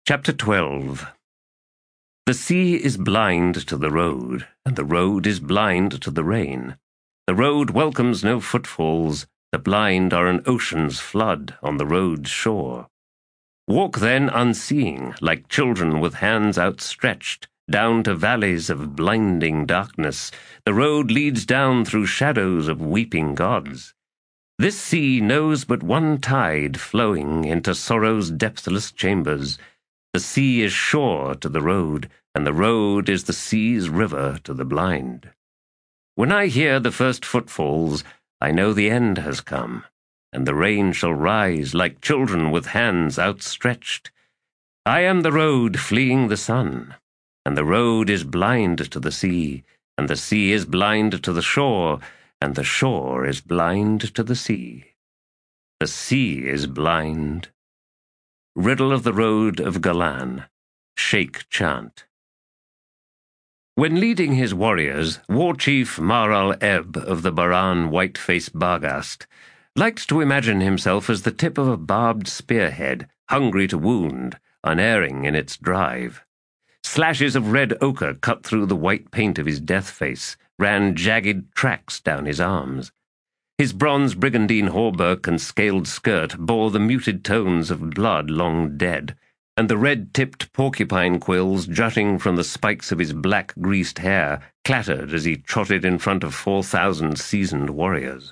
Chapter 12. The sea is blind to the road, and the road is blind to the rain. The road welcomes no footfalls, the blind are an ocean's flood on the road's shore. Walk then unseeing, like children with hands outstretched, down to valleys of blinding darkness. The road leads down through shadows of weeping gods. This sea knows but one tide flowing into sorrow's depthless chambers. The sea is shore to the road, and the road is the sea's river to the blind. When I hear the first footfalls, I know the end has come, and the rain shall rise like children with hands outstretched. I am the road fleeing the sun, and the road is blind to the sea, and the sea is blind to the shore, and the shore is blind to the sea. The sea is blind. Riddle of the Road of Galan, Sheikh Chant. When leading his warriors, War Chief Mar al-Eb of the Bahran Whiteface Barghast liked to imagine himself as the tip of a barbed spearhead, hungry to wound, unerring in its drive. Slashes of red ochre cut through the white paint of his death face, ran jagged tracks down his arms. His bronze brigandine hauberk and scaled skirt bore the muted tones of blood long dead, and the red-tipped porcupine quills jutting from the spikes of his black-greased hair clattered as he trotted in front of 4,000 seasoned warriors.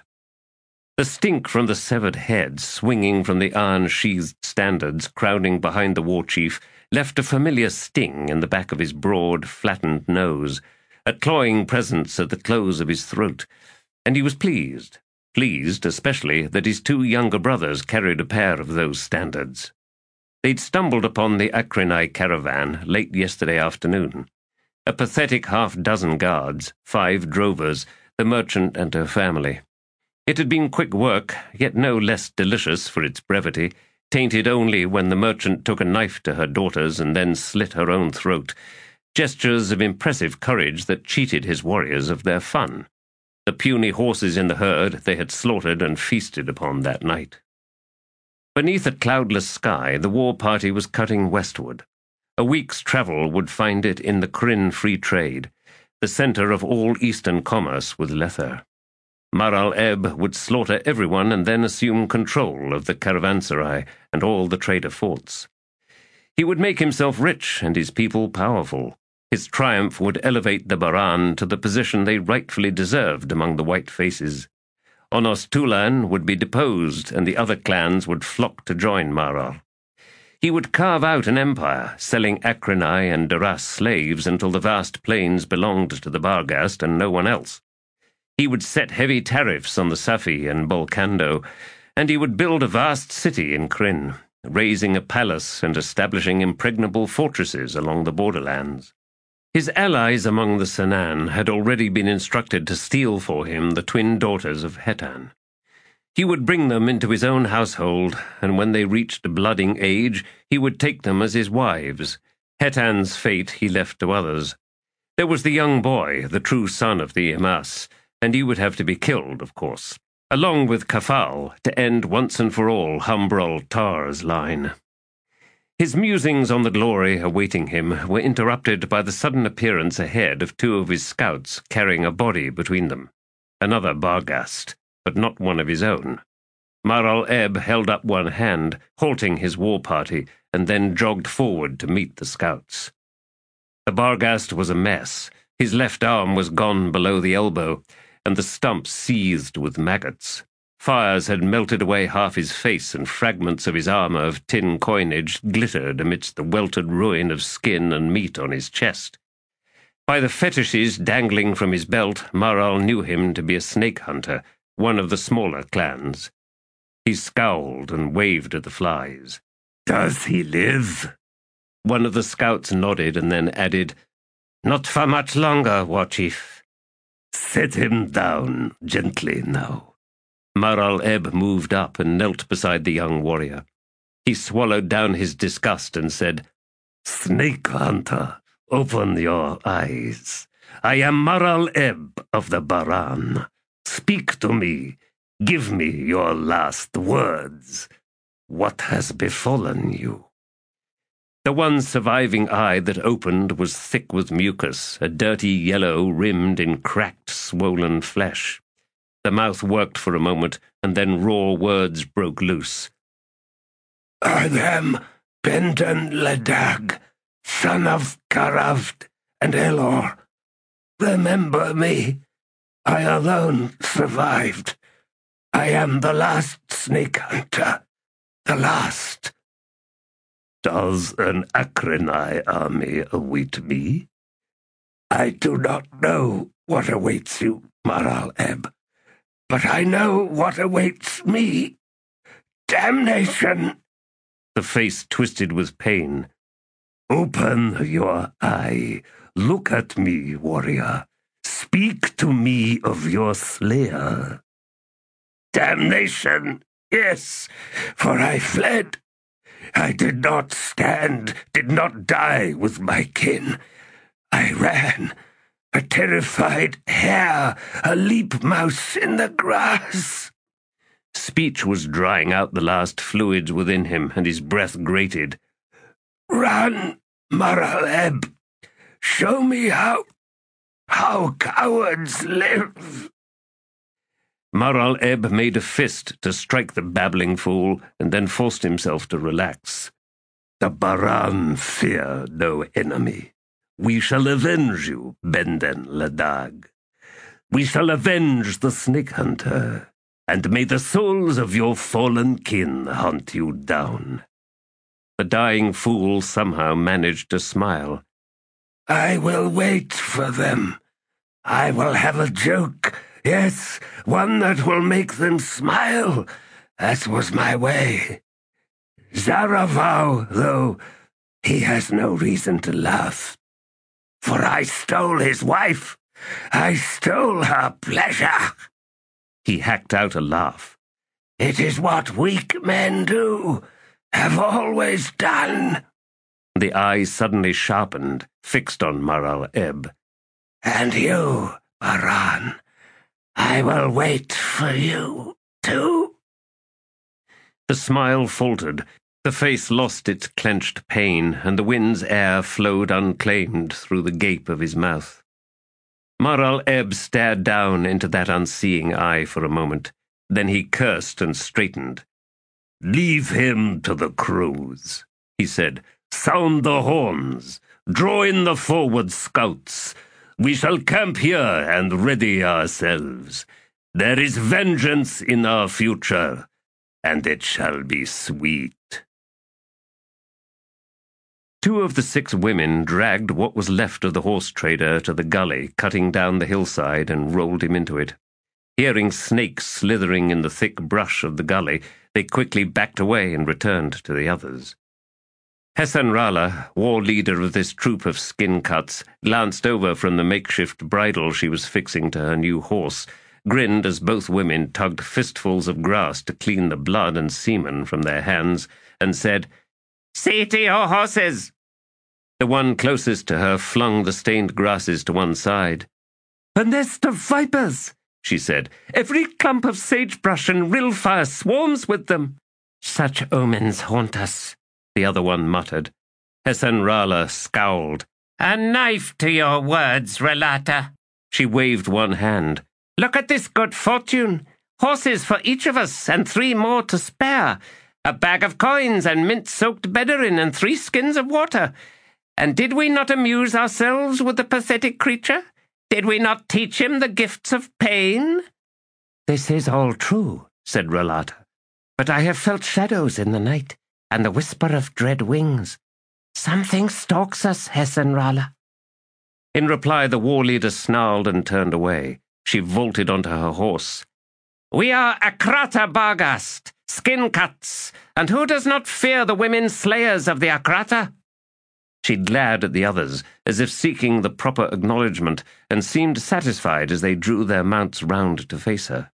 The stink from the severed head swinging from the iron-sheathed standards crowding behind the war chief left a familiar sting in the back of his broad, flattened nose, a clawing presence at the close of his throat, and he was pleased especially that his two younger brothers carried a pair of those standards. They'd stumbled upon the Akrenai caravan late yesterday afternoon. A pathetic half-dozen guards, 5 drovers, the merchant and her family. It had been quick work, yet no less delicious for its brevity, tainted only when the merchant took a knife to her daughters and then slit her own throat, gestures of impressive courage that cheated his warriors of their fun. The puny horses in the herd they had slaughtered and feasted upon that night. Beneath a cloudless sky, the war party was cutting westward. A week's travel would find it in the Kryn Free Trade, the center of all eastern commerce with Lether. Mar al-Eb would slaughter everyone and then assume control of the caravanserai and all the trader forts. He would make himself rich and his people powerful. His triumph would elevate the Bahran to the position they rightfully deserved among the white faces. Onos Tulan would be deposed, and the other clans would flock to join Maral. He would carve out an empire, selling Akrenai and Daras slaves until the vast plains belonged to the Barghast and no one else. He would set heavy tariffs on the Safi and Bolkando, and he would build a vast city in Kryn, raising a palace and establishing impregnable fortresses along the borderlands. His allies among the Senan had already been instructed to steal for him the twin daughters of Hetan. He would bring them into his own household, and when they reached a blooding age, he would take them as his wives. Hetan's fate he left to others. There was the young boy, the true son of the Emas, and he would have to be killed, of course, along with Kafal, to end once and for all Humbrol Tar's line. His musings on the glory awaiting him were interrupted by the sudden appearance ahead of 2 of his scouts carrying a body between them. Another Barghast, but not one of his own. Mar al-Eb held up one hand, halting his war party, and then jogged forward to meet the scouts. The Barghast was a mess. His left arm was gone below the elbow, and the stump seethed with maggots. Fires had melted away half his face, and fragments of his armor of tin coinage glittered amidst the weltered ruin of skin and meat on his chest. By the fetishes dangling from his belt, Maral knew him to be a snake hunter, one of the smaller clans. He scowled and waved at the flies. "Does he live?" One of the scouts nodded and then added, "Not for much longer, War Chief." "Set him down gently now." Mar al-Eb moved up and knelt beside the young warrior. He swallowed down his disgust and said, "Snake hunter, open your eyes. I am Mar al-Eb of the Bahran. Speak to me. Give me your last words. What has befallen you?" The one surviving eye that opened was thick with mucus, a dirty yellow rimmed in cracked, swollen flesh. The mouth worked for a moment, and then raw words broke loose. "I am Benden Ledag, son of Karavd and Elor. Remember me. I alone survived. I am the last snake hunter. The last." "Does an Akrenai army await me?" "I do not know what awaits you, Maral Ebb, but I know what awaits me. Damnation!" The face twisted with pain. "Open your eye. Look at me, warrior. Speak to me of your slayer." "Damnation! Yes, for I fled. I did not stand, did not die with my kin. I ran, a terrified hare, a leap mouse in the grass." Speech was drying out the last fluids within him, and his breath grated. "Run, Maral Ebb. Show me how cowards live." Maral Ebb made a fist to strike the babbling fool, and then forced himself to relax. "The Baran fear no enemy. We shall avenge you, Benden Ledag. We shall avenge the snake hunter, and may the souls of your fallen kin hunt you down." The dying fool somehow managed to smile. "I will wait for them. I will have a joke. Yes, one that will make them smile. That was my way. Zaravau, though, he has no reason to laugh. For I stole his wife. I stole her pleasure." He hacked out a laugh. "It is what weak men do, have always done." The eye suddenly sharpened, fixed on Maral Ebb. "And you, Baran, I will wait for you, too." The smile faltered, the face lost its clenched pain, and the wind's air flowed unclaimed through the gape of his mouth. Maral Ebb stared down into that unseeing eye for a moment. Then he cursed and straightened. "Leave him to the crows," he said. "Sound the horns. Draw in the forward scouts. We shall camp here and ready ourselves. There is vengeance in our future, and it shall be sweet." 2 of the 6 women dragged what was left of the horse trader to the gully cutting down the hillside and rolled him into it. Hearing snakes slithering in the thick brush of the gully, they quickly backed away and returned to the others. Hesanrala, war leader of this troop of skin cuts, glanced over from the makeshift bridle she was fixing to her new horse, grinned as both women tugged fistfuls of grass to clean the blood and semen from their hands, and said, "See to your horses." The one closest to her flung the stained grasses to one side. "A nest of vipers," she said. "Every clump of sagebrush and rilfire swarms with them." "Such omens haunt us," the other one muttered. Hesanrala scowled. "A knife to your words, Relata." She waved one hand. "Look at this good fortune. Horses for each of us, and 3 more to spare. A bag of coins and mint-soaked Bedarin and 3 skins of water. And did we not amuse ourselves with the pathetic creature? Did we not teach him the gifts of pain?" "This is all true," said Relata. "But I have felt shadows in the night, and the whisper of dread wings. Something stalks us, Hesanrala." In reply, the war leader snarled and turned away. She vaulted onto her horse. "We are Akrata Bargast, skin cuts, and who does not fear the women slayers of the Akrata?" She glared at the others, as if seeking the proper acknowledgement, and seemed satisfied as they drew their mounts round to face her.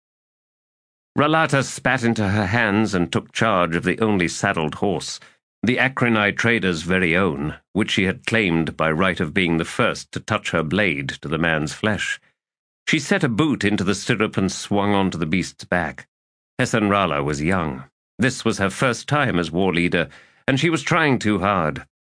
Relata spat into her hands and took charge of the only saddled horse, the Akrenai trader's very own, which she had claimed by right of being the first to touch her blade to the man's flesh. She set a boot into the stirrup and swung onto the beast's back. Hesanrala was young. This was her first time as war leader, and she was trying too hard.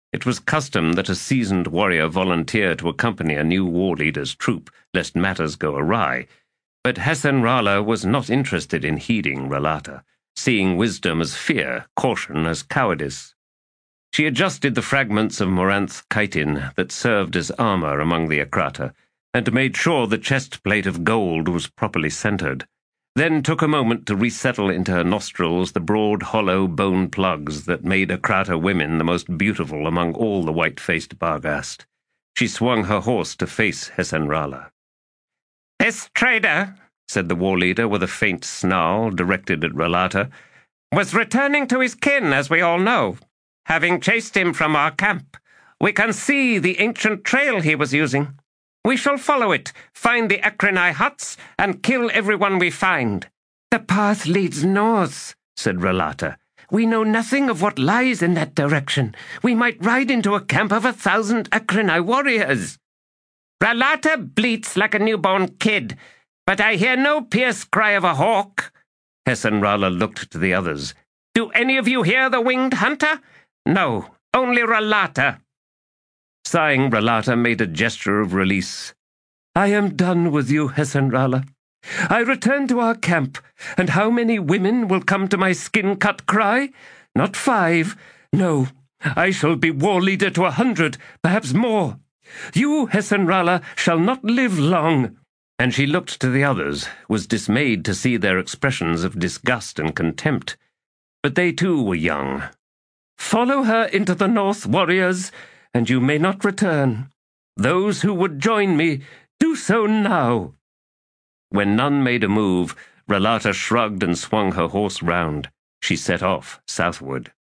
It was custom that a seasoned warrior volunteer to accompany a new war leader's troop, lest matters go awry. But Hesen-Rala was not interested in heeding Ralata, seeing wisdom as fear, caution as cowardice. She adjusted the fragments of Moranth chitin that served as armor among the Akrata, and made sure the chest plate of gold was properly centered, then took a moment to resettle into her nostrils the broad, hollow bone plugs that made Akrata women the most beautiful among all the white-faced Barghast. She swung her horse to face Hesen-Rala. "This trader," said the war leader with a faint snarl directed at Ralata, "was returning to his kin, as we all know, having chased him from our camp. We can see the ancient trail he was using. We shall follow it, find the Akrenai huts, and kill everyone we find." "The path leads north," said Ralata. "We know nothing of what lies in that direction. We might ride into a camp of 1,000 Akrenai warriors." "Ralata bleats like a newborn kid, but I hear no pierce cry of a hawk." Hesen-Rala looked to the others. "Do any of you hear the winged hunter?" "No, only Ralata." Sighing, Ralata made a gesture of release. "I am done with you, Hesen-Rala. I return to our camp, and how many women will come to my skin-cut cry? Not 5. No, I shall be war leader to 100, perhaps more. You, Hesen-Rala, shall not live long." And she looked to the others, was dismayed to see their expressions of disgust and contempt. But they too were young. "Follow her into the north, warriors, and you may not return. Those who would join me, do so now." When none made a move, Ralata shrugged and swung her horse round. She set off southward.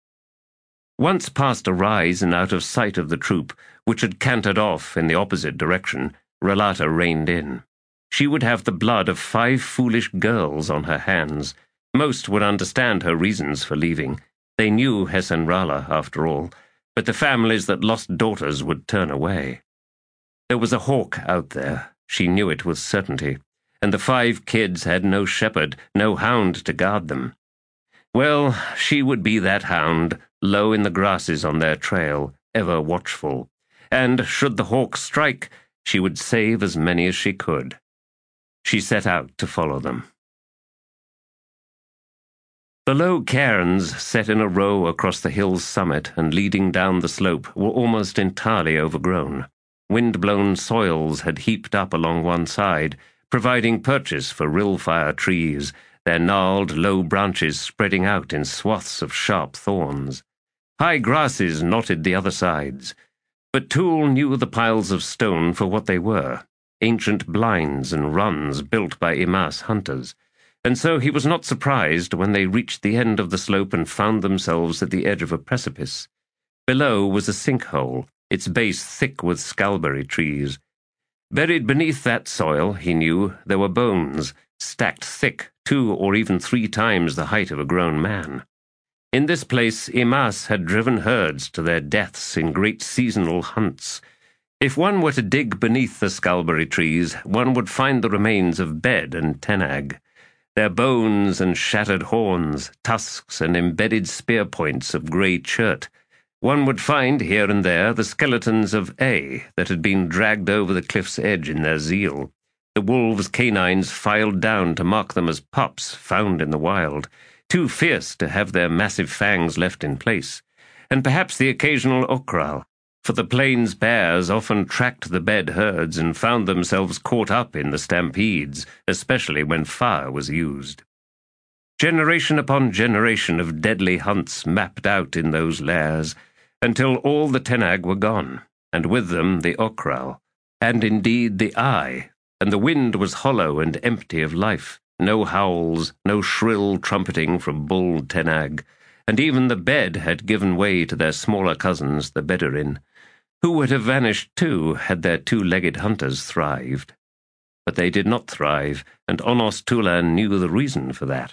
Once past a rise and out of sight of the troop, which had cantered off in the opposite direction, Ralata reined in. She would have the blood of 5 foolish girls on her hands. Most would understand her reasons for leaving. They knew Hesen-Rala, after all, but the families that lost daughters would turn away. There was a hawk out there, she knew it with certainty, and the 5 kids had no shepherd, no hound to guard them. Well, she would be that hound, low in the grasses on their trail, ever watchful, and, should the hawk strike, she would save as many as she could. She set out to follow them. The low cairns set in a row across the hill's summit and leading down the slope were almost entirely overgrown. Wind-blown soils had heaped up along one side, providing purchase for rilfire trees, their gnarled, low branches spreading out in swaths of sharp thorns. High grasses knotted the other sides, but Tool knew the piles of stone for what they were, ancient blinds and runs built by Imas hunters, and so he was not surprised when they reached the end of the slope and found themselves at the edge of a precipice. Below was a sinkhole, its base thick with scalberry trees. Buried beneath that soil, he knew, there were bones, stacked thick, 2 or even 3 times the height of a grown man. In this place, Imas had driven herds to their deaths in great seasonal hunts. If one were to dig beneath the scalberry trees, one would find the remains of Bed and Tenag, their bones and shattered horns, tusks and embedded spear points of grey chert. One would find here and there the skeletons of A that had been dragged over the cliff's edge in their zeal, the wolves' canines filed down to mark them as pups found in the wild, too fierce to have their massive fangs left in place, and perhaps the occasional okral, for the plains bears often tracked the Bed herds and found themselves caught up in the stampedes, especially when fire was used. Generation upon generation of deadly hunts mapped out in those lairs, until all the Tenag were gone, and with them the okral, and indeed the eye, and the wind was hollow and empty of life, no howls, no shrill trumpeting from bull Tenag, and even the Bed had given way to their smaller cousins, the Bedurin, who would have vanished too had their 2-legged hunters thrived. But they did not thrive, and Onos Tulan knew the reason for that.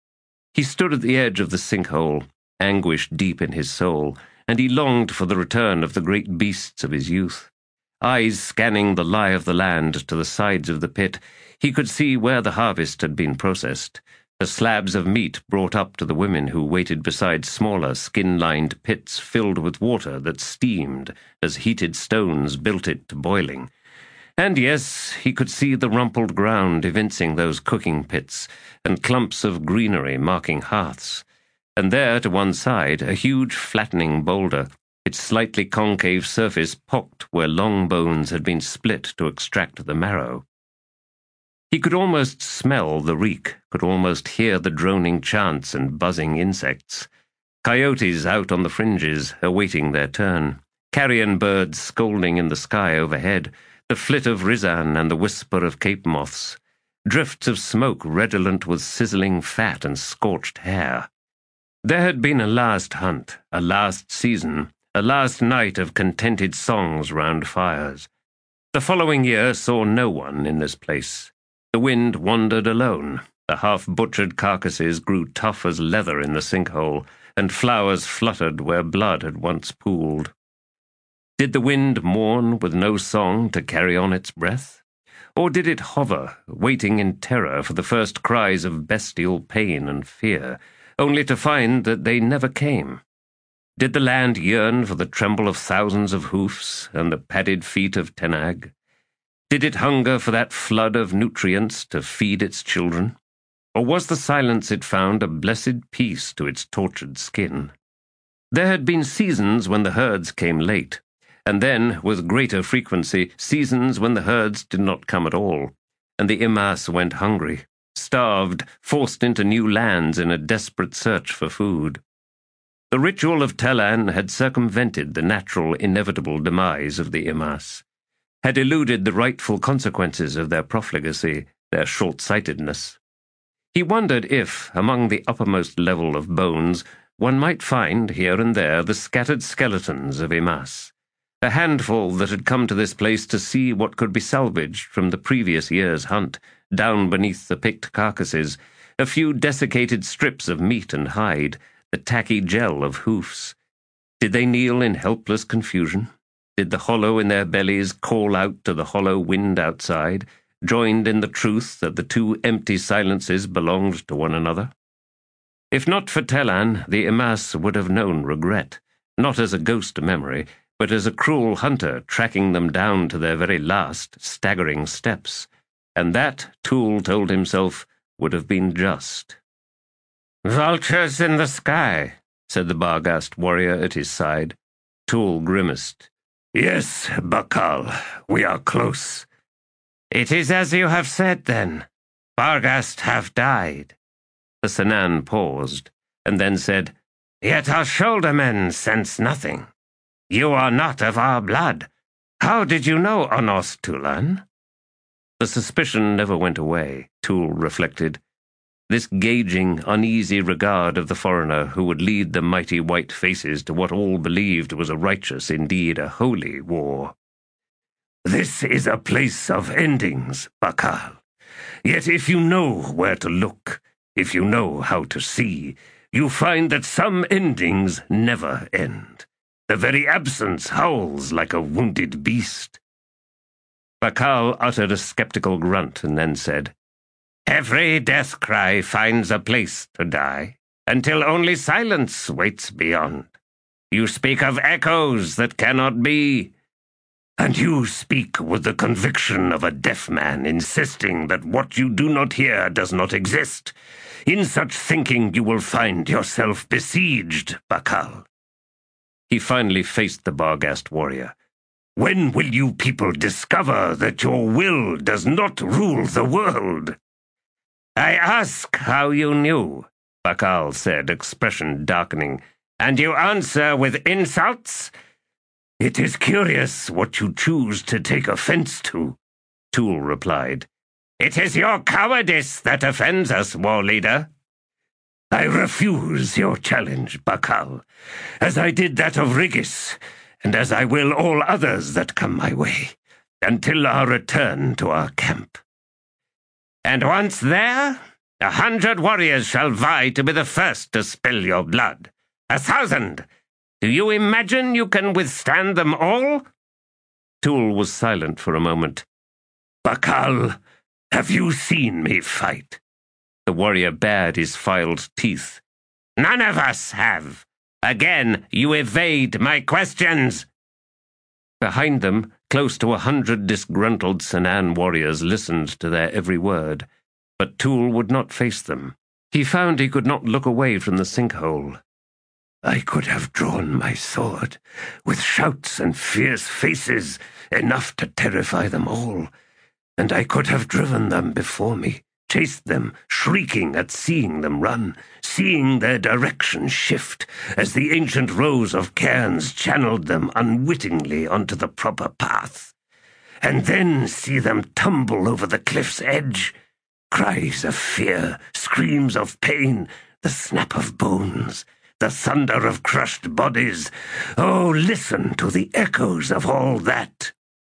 He stood at the edge of the sinkhole, anguish deep in his soul, and he longed for the return of the great beasts of his youth. Eyes scanning the lie of the land to the sides of the pit, he could see where the harvest had been processed, the slabs of meat brought up to the women who waited beside smaller, skin-lined pits filled with water that steamed as heated stones built it to boiling. And yes, he could see the rumpled ground evincing those cooking pits, and clumps of greenery marking hearths. And there, to one side, a huge flattening boulder, its slightly concave surface pocked where long bones had been split to extract the marrow. He could almost smell the reek, could almost hear the droning chants and buzzing insects. Coyotes out on the fringes, awaiting their turn. Carrion birds scolding in the sky overhead, the flit of Rizan and the whisper of Cape moths. Drifts of smoke redolent with sizzling fat and scorched hair. There had been a last hunt, a last season, a last night of contented songs round fires. The following year saw no one in this place. The wind wandered alone. The half-butchered carcasses grew tough as leather in the sinkhole, and flowers fluttered where blood had once pooled. Did the wind mourn with no song to carry on its breath? Or did it hover, waiting in terror for the first cries of bestial pain and fear, only to find that they never came? Did the land yearn for the tremble of thousands of hoofs and the padded feet of Tenag? Did it hunger for that flood of nutrients to feed its children? Or was the silence it found a blessed peace to its tortured skin? There had been seasons when the herds came late, and then, with greater frequency, seasons when the herds did not come at all, and the Imas went hungry, starved, forced into new lands in a desperate search for food. The ritual of Telan had circumvented the natural, inevitable demise of the Imas, had eluded the rightful consequences of their profligacy, their short-sightedness. He wondered if, among the uppermost level of bones, one might find here and there the scattered skeletons of Imas, a handful that had come to this place to see what could be salvaged from the previous year's hunt, down beneath the picked carcasses, a few desiccated strips of meat and hide, the tacky gel of hoofs. Did they kneel in helpless confusion? Did the hollow in their bellies call out to the hollow wind outside, joined in the truth that the two empty silences belonged to one another? If not for Telan, the Imas would have known regret, not as a ghost memory, but as a cruel hunter tracking them down to their very last, staggering steps. And that, Tool told himself, would have been just. "Vultures in the sky," said the Barghast warrior at his side. Tool grimaced. "Yes, Bakal, we are close." "It is as you have said, then. Barghast have died." The Sanan paused, and then said, "Yet our shouldermen sense nothing. You are not of our blood. How did you know Onos Tulan?" The suspicion never went away, Tool reflected. This gauging, uneasy regard of the foreigner who would lead the mighty white faces to what all believed was a righteous, indeed a holy war. "This is a place of endings, Bakal. Yet if you know where to look, if you know how to see, you find that some endings never end. The very absence howls like a wounded beast." Bakal uttered a skeptical grunt and then said, "Every death cry finds a place to die, until only silence waits beyond. You speak of echoes that cannot be." "And you speak with the conviction of a deaf man insisting that what you do not hear does not exist. In such thinking you will find yourself besieged, Bakal." He finally faced the Barghast warrior. "When will you people discover that your will does not rule the world?" "I ask how you knew," Bakal said, expression darkening, "and you answer with insults?" "It is curious what you choose to take offense to," Tool replied. "It is your cowardice that offends us, war leader." "I refuse your challenge, Bakal, as I did that of Rigis, and as I will all others that come my way, until our return to our camp." "And once there, 100 warriors shall vie to be the first to spill your blood. 1,000! Do you imagine you can withstand them all?" Tool was silent for a moment. "Bakal, have you seen me fight?" The warrior bared his filed teeth. "None of us have. Again, you evade my questions." Behind them, close to 100 disgruntled Sanan warriors listened to their every word, but Tool would not face them. He found he could not look away from the sinkhole. "I could have drawn my sword, with shouts and fierce faces, enough to terrify them all, and I could have driven them before me, chased them, shrieking at seeing them run, seeing their direction shift as the ancient rows of cairns channeled them unwittingly onto the proper path, and then see them tumble over the cliff's edge. Cries of fear, screams of pain, the snap of bones, the thunder of crushed bodies. Oh, listen to the echoes of all that.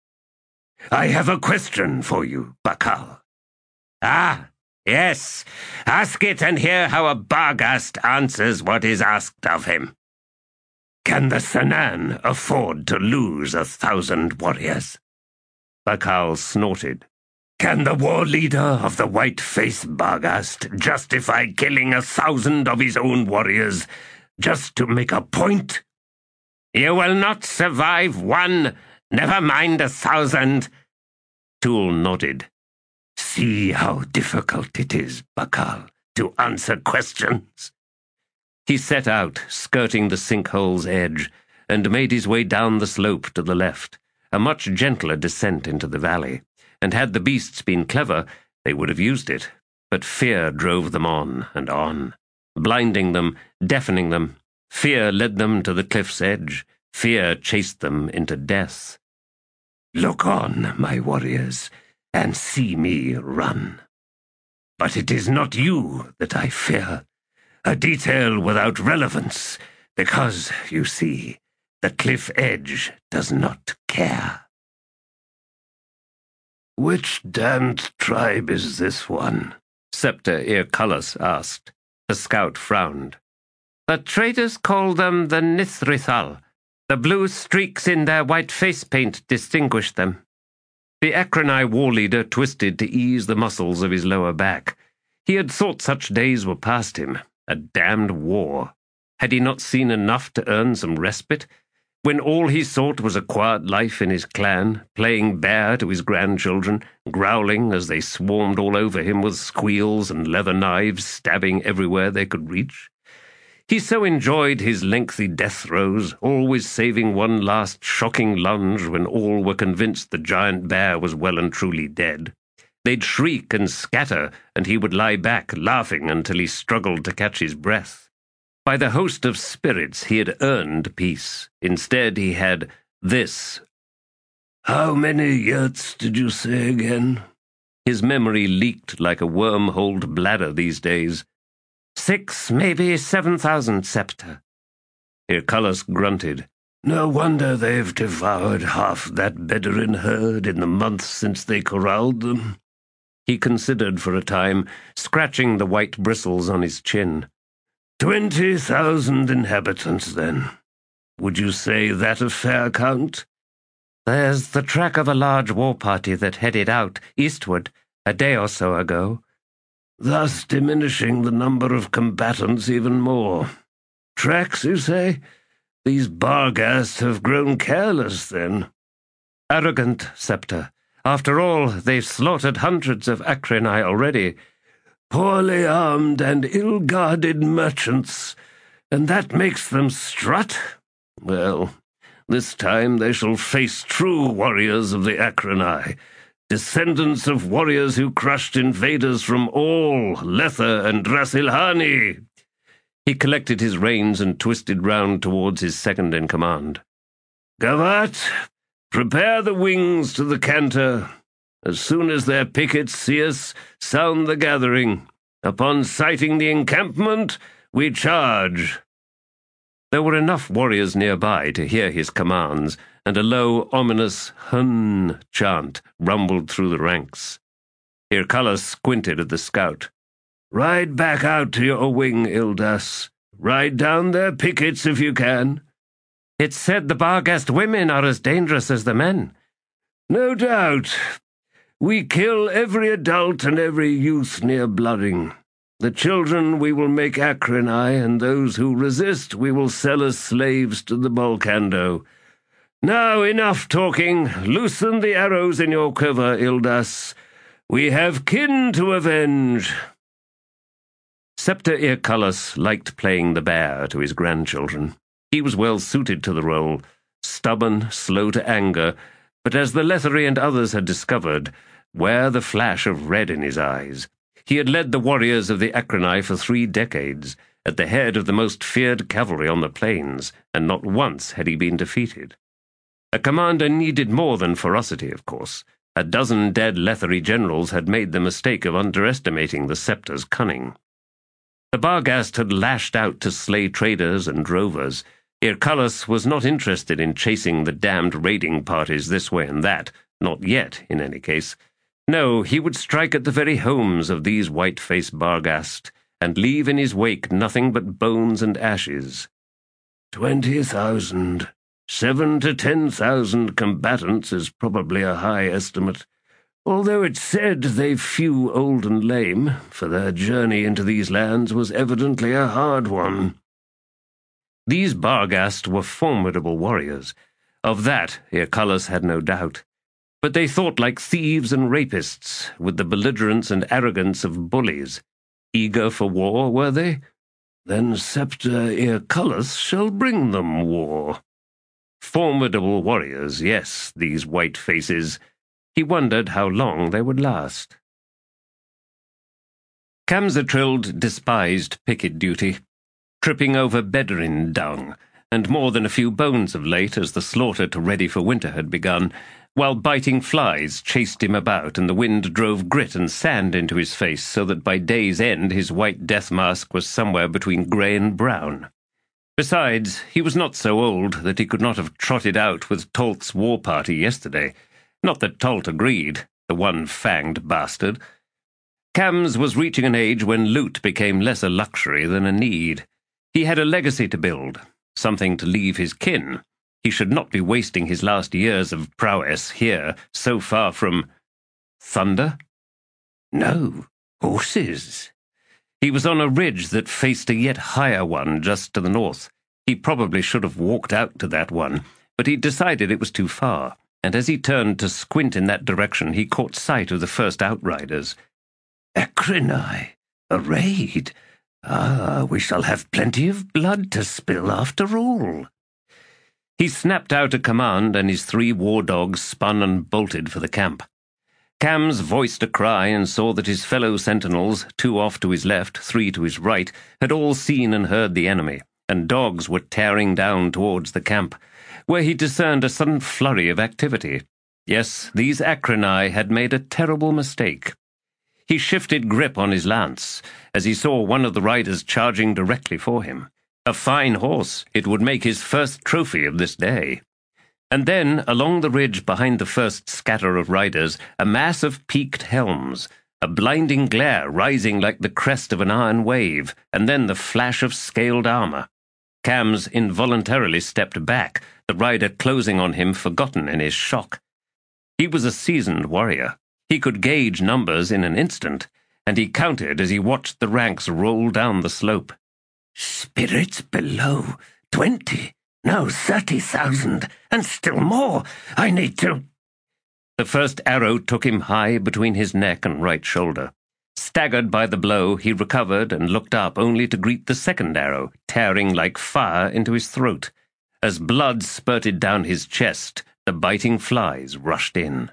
I have a question for you, Bakal." "Ah, yes. Ask it and hear how a Barghast answers what is asked of him." "Can the Sanan afford to lose 1,000 warriors?" Bakal snorted. "Can the war leader of the white-face Barghast justify killing 1,000 of his own warriors just to make a point?" "You will not survive one, never mind 1,000. Tool nodded. "See how difficult it is, Bakal, to answer questions." He set out, skirting the sinkhole's edge, and made his way down the slope to the left, a much gentler descent into the valley. And had the beasts been clever, they would have used it. But fear drove them on and on, blinding them, deafening them. Fear led them to the cliff's edge. Fear chased them into death. "Look on, my warriors, and see me run. But it is not you that I fear, a detail without relevance, because, you see, the cliff edge does not care." "Which damned tribe is this one?" Septa Irculus asked. The scout frowned. "The traders call them the Nithrithal. The blue streaks in their white face paint distinguish them." The Akranai war leader twisted to ease the muscles of his lower back. He had thought such days were past him. A damned war. Had he not seen enough to earn some respite? When all he sought was a quiet life in his clan, playing bear to his grandchildren, growling as they swarmed all over him with squeals and leather knives stabbing everywhere they could reach. He so enjoyed his lengthy death throes, always saving one last shocking lunge when all were convinced the giant bear was well and truly dead. They'd shriek and scatter, and he would lie back, laughing until he struggled to catch his breath. By the host of spirits he had earned peace. Instead he had this. "How many yurts did you say again?" His memory leaked like a worm-holed bladder these days. 6, maybe 7,000 septa. Irculus grunted. "No wonder they've devoured half that Bedouin herd in the months since they corralled them." He considered for a time, scratching the white bristles on his chin. 20,000 inhabitants, then. Would you say that a fair count? There's the track of a large war party that headed out eastward a day or so ago. Thus diminishing the number of combatants even more. Tracks, you say? These Barghast have grown careless, then. Arrogant, Septa. After all, they've slaughtered hundreds of Akranai already. Poorly armed and ill-guarded merchants, and that makes them strut? Well, this time they shall face true warriors of the Akranai, descendants of warriors who crushed invaders from all, Lether and Rasilhani. He collected his reins and twisted round towards his second-in-command. Gavat, prepare the wings to the canter. As soon as their pickets see us, sound the gathering. Upon sighting the encampment, we charge. There were enough warriors nearby to hear his commands, and a low, ominous hun chant rumbled through the ranks. Irculus squinted at the scout. Ride back out to your wing, Ildas. Ride down their pickets if you can. It's said the Barghast women are as dangerous as the men. No doubt. We kill every adult and every youth near Blooding. The children we will make Acrini, and those who resist we will sell as slaves to the Bolcando. Now enough talking. Loosen the arrows in your quiver, Ildas. We have kin to avenge.' Scepter Earcullus liked playing the bear to his grandchildren. He was well suited to the role, stubborn, slow to anger, but as the Lethery and others had discovered, where the flash of red in his eyes. He had led the warriors of the Acrini for 3 decades, at the head of the most feared cavalry on the plains, and not once had he been defeated. A commander needed more than ferocity, of course. A dozen dead Lethery generals had made the mistake of underestimating the Scepter's cunning. The Barghast had lashed out to slay traders and drovers. Earcullus was not interested in chasing the damned raiding parties this way and that, not yet, in any case. No, he would strike at the very homes of these white-faced Barghast, and leave in his wake nothing but bones and ashes. 20,000. 7 to 10,000 combatants is probably a high estimate, although it's said they've few old and lame, for their journey into these lands was evidently a hard one. These Barghast were formidable warriors. Of that Earcullus had no doubt. But they thought like thieves and rapists, with the belligerence and arrogance of bullies. Eager for war, were they? Then Scepter Earcullus shall bring them war. Formidable warriors, yes, these white faces. He wondered how long they would last. Camzatrild despised picket duty, tripping over Bedurin dung, and more than a few bones of late as the slaughter to ready for winter had begun, while biting flies chased him about and the wind drove grit and sand into his face so that by day's end his white death mask was somewhere between grey and brown. Besides, he was not so old that he could not have trotted out with Tolt's war party yesterday. Not that Tolt agreed, the one-fanged bastard. Cams was reaching an age when loot became less a luxury than a need. He had a legacy to build, something to leave his kin. He should not be wasting his last years of prowess here, so far from... thunder? No, horses. He was on a ridge that faced a yet higher one just to the north. He probably should have walked out to that one, but he decided it was too far, and as he turned to squint in that direction he caught sight of the first outriders. Acrini, a raid. Ah, we shall have plenty of blood to spill after all. He snapped out a command, and his 3 war dogs spun and bolted for the camp. Cams voiced a cry and saw that his fellow sentinels, 2 off to his left, 3 to his right, had all seen and heard the enemy, and dogs were tearing down towards the camp, where he discerned a sudden flurry of activity. Yes, these Acrini had made a terrible mistake. He shifted grip on his lance, as he saw one of the riders charging directly for him. A fine horse, it would make his first trophy of this day. And then, along the ridge behind the first scatter of riders, a mass of peaked helms, a blinding glare rising like the crest of an iron wave, and then the flash of scaled armor. Cams involuntarily stepped back, the rider closing on him forgotten in his shock. He was a seasoned warrior. He could gauge numbers in an instant, and he counted as he watched the ranks roll down the slope. Spirits below 20, no 30,000, and still more. I need to... The first arrow took him high between his neck and right shoulder. Staggered by the blow, he recovered and looked up only to greet the second arrow, tearing like fire into his throat. As blood spurted down his chest, the biting flies rushed in.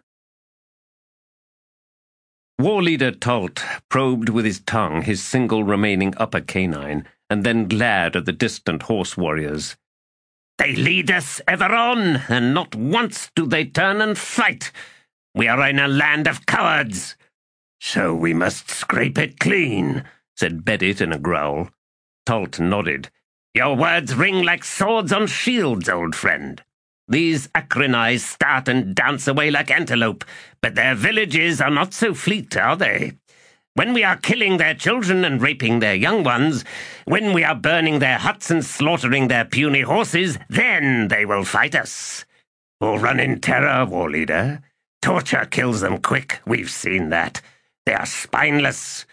War leader Tolt probed with his tongue his single remaining upper canine, and then glared at the distant horse warriors. They lead us ever on, and not once do they turn and fight. We are in a land of cowards. So we must scrape it clean, said Bedit in a growl. Tolt nodded. Your words ring like swords on shields, old friend. These Acrini start and dance away like antelope, but their villages are not so fleet, are they? When we are killing their children and raping their young ones, when we are burning their huts and slaughtering their puny horses, then they will fight us. Or run in terror, war leader. Torture kills them quick, we've seen that. They are spineless.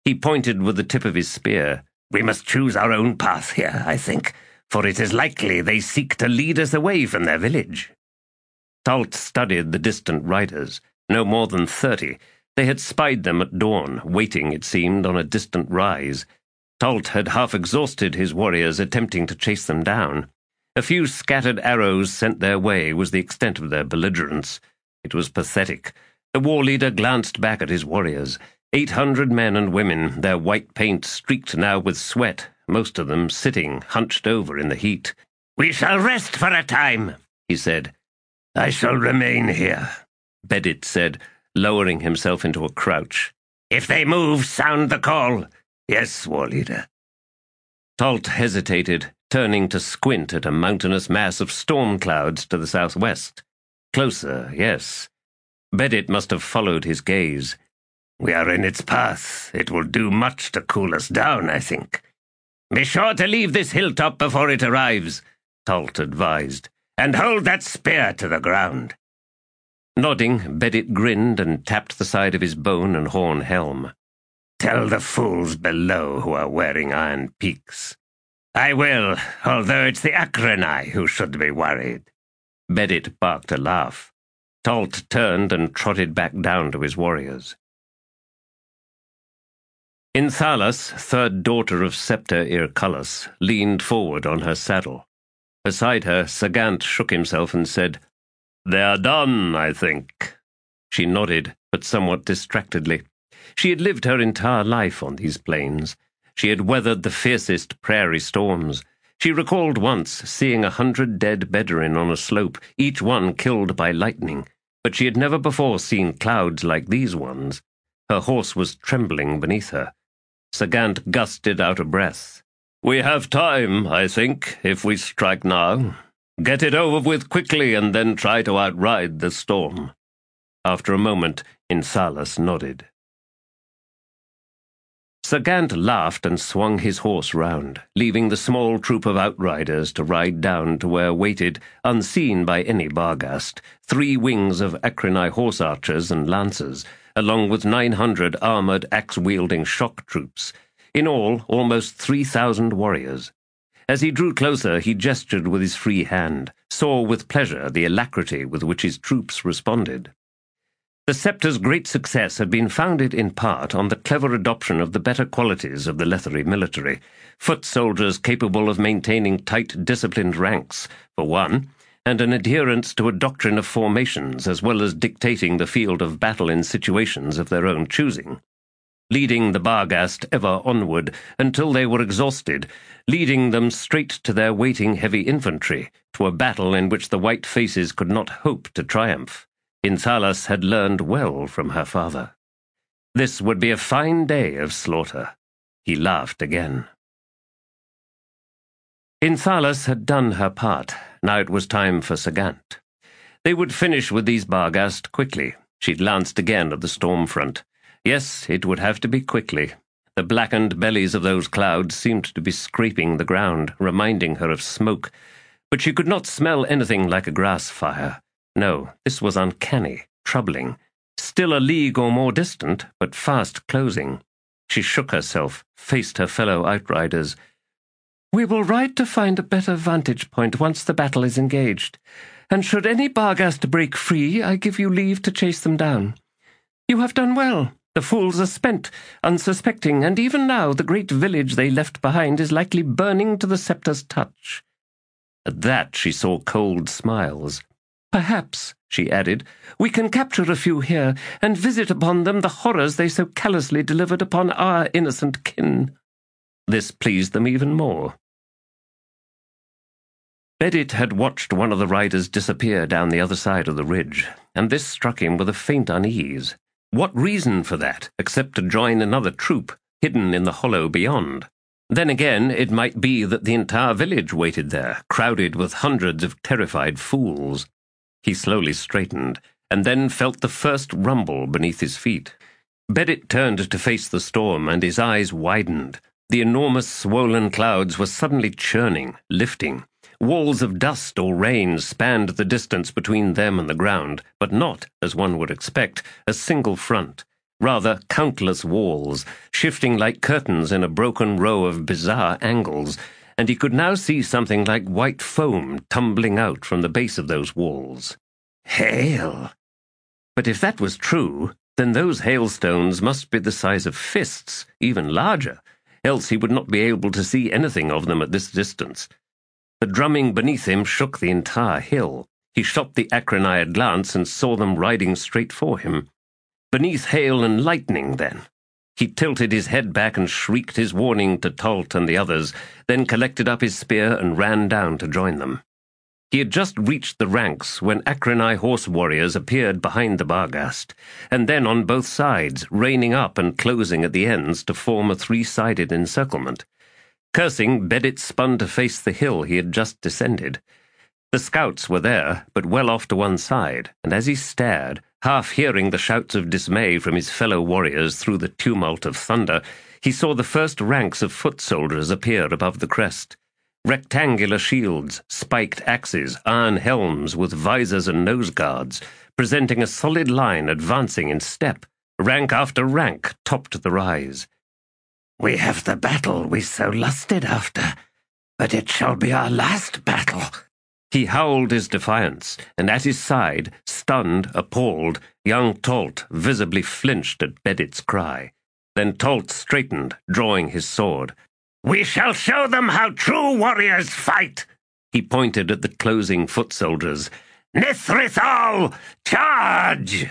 He pointed with the tip of his spear. "We must choose our own path here, I think, for it is likely they seek to lead us away from their village." Talt studied the distant riders, no more than 30. They had spied them at dawn, waiting, it seemed, on a distant rise. Talt had half exhausted his warriors attempting to chase them down. A few scattered arrows sent their way was the extent of their belligerence. It was pathetic. The war leader glanced back at his warriors. 800 men and women, their white paint streaked now with sweat, most of them sitting, hunched over in the heat. "We shall rest for a time," he said. "I shall remain here," Bedit said, lowering himself into a crouch. "If they move, sound the call." "Yes, war leader." Talt hesitated, turning to squint at a mountainous mass of storm clouds to the southwest. Closer, yes. Bedit must have followed his gaze. "We are in its path. It will do much to cool us down, I think." "Be sure to leave this hilltop before it arrives," Talt advised, "and hold that spear to the ground." Nodding, Bedit grinned and tapped the side of his bone and horn helm. "Tell the fools below who are wearing iron peaks." "I will, although it's the Akrenai who should be worried." Bedit barked a laugh. Talt turned and trotted back down to his warriors. Inthalas, third daughter of Septa Irculus, leaned forward on her saddle. Beside her, Sagant shook himself and said, "They are done, I think." She nodded, but somewhat distractedly. She had lived her entire life on these plains. She had weathered the fiercest prairie storms. She recalled once seeing 100 dead Bedouin on a slope, each one killed by lightning, but she had never before seen clouds like these ones. Her horse was trembling beneath her. Sagant gusted out a breath. "We have time, I think, if we strike now. Get it over with quickly and then try to outride the storm." After a moment, Inthalas nodded. Sagant laughed and swung his horse round, leaving the small troop of outriders to ride down to where waited, unseen by any Barghast, 3 wings of Akrenai horse archers and lancers, along with 900 armoured axe-wielding shock troops. In all, almost 3,000 warriors. As he drew closer, he gestured with his free hand, saw with pleasure the alacrity with which his troops responded. The Septa's great success had been founded in part on the clever adoption of the better qualities of the Lethari military, foot soldiers capable of maintaining tight, disciplined ranks, for one, and an adherence to a doctrine of formations as well as dictating the field of battle in situations of their own choosing. Leading the Barghast ever onward until they were exhausted, leading them straight to their waiting heavy infantry, to a battle in which the white faces could not hope to triumph. Inthalas had learned well from her father. This would be a fine day of slaughter. He laughed again. Inthalas had done her part. Now it was time for Sagant. They would finish with these Barghast quickly. She glanced again at the storm front. Yes, it would have to be quickly. The blackened bellies of those clouds seemed to be scraping the ground, reminding her of smoke, but she could not smell anything like a grass fire. No, this was uncanny, troubling. Still a league or more distant, but fast closing. She shook herself, faced her fellow outriders. "We will ride to find a better vantage point once the battle is engaged, and should any Barghast break free, I give you leave to chase them down. You have done well. The fools are spent, unsuspecting, and even now the great village they left behind is likely burning to the Septa's touch." At that she saw cold smiles. "Perhaps," she added, "we can capture a few here and visit upon them the horrors they so callously delivered upon our innocent kin." This pleased them even more. Bedit had watched one of the riders disappear down the other side of the ridge, and this struck him with a faint unease. What reason for that, except to join another troop, hidden in the hollow beyond? Then again, it might be that the entire village waited there, crowded with hundreds of terrified fools. He slowly straightened, and then felt the first rumble beneath his feet. Bedit turned to face the storm, and his eyes widened. The enormous swollen clouds were suddenly churning, lifting. Walls of dust or rain spanned the distance between them and the ground, but not, as one would expect, a single front. Rather, countless walls, shifting like curtains in a broken row of bizarre angles, and he could now see something like white foam tumbling out from the base of those walls. Hail! But if that was true, then those hailstones must be the size of fists, even larger, else he would not be able to see anything of them at this distance. The drumming beneath him shook the entire hill. He shot the Acrini a glance and saw them riding straight for him. Beneath hail and lightning, then. He tilted his head back and shrieked his warning to Tolt and the others, then collected up his spear and ran down to join them. He had just reached the ranks when Acrini horse warriors appeared behind the Barghast, and then on both sides, reining up and closing at the ends to form a three-sided encirclement. Cursing, Bedit spun to face the hill he had just descended. The scouts were there, but well off to one side, and as he stared, half hearing the shouts of dismay from his fellow warriors through the tumult of thunder, he saw the first ranks of foot soldiers appear above the crest. Rectangular shields, spiked axes, iron helms with visors and nose guards, presenting a solid line advancing in step. Rank after rank topped the rise. "We have the battle we so lusted after, but it shall be our last battle." He howled his defiance, and at his side, stunned, appalled, young Tolt visibly flinched at Bedit's cry. Then Tolt straightened, drawing his sword. "We shall show them how true warriors fight!" He pointed at the closing foot soldiers. "Nithritol, charge!"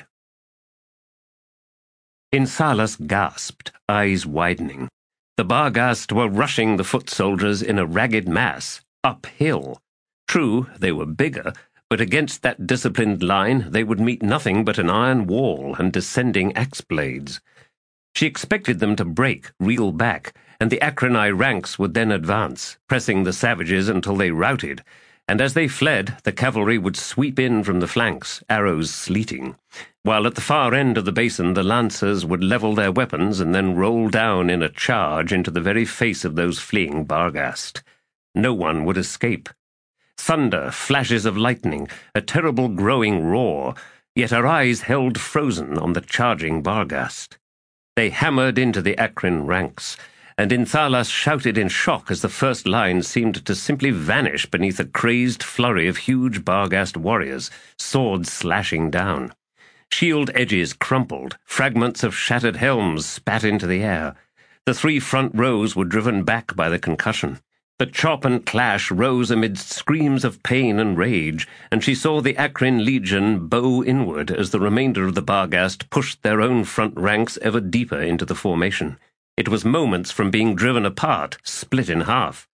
Insalas gasped, eyes widening. The Barghast were rushing the foot soldiers in a ragged mass, uphill. True, they were bigger, but against that disciplined line they would meet nothing but an iron wall and descending axe blades. She expected them to break, reel back, and the Acrini ranks would then advance, pressing the savages until they routed, and as they fled, the cavalry would sweep in from the flanks, arrows sleeting, while at the far end of the basin the lancers would level their weapons and then roll down in a charge into the very face of those fleeing Barghast. No one would escape. Thunder, flashes of lightning, a terrible growing roar, yet our eyes held frozen on the charging Barghast. They hammered into the Acrin ranks, and Inthalas shouted in shock as the first line seemed to simply vanish beneath a crazed flurry of huge Barghast warriors, swords slashing down. Shield edges crumpled, fragments of shattered helms spat into the air. The three front rows were driven back by the concussion. The chop and clash rose amidst screams of pain and rage, and she saw the Acrin legion bow inward as the remainder of the Barghast pushed their own front ranks ever deeper into the formation. It was moments from being driven apart, split in half.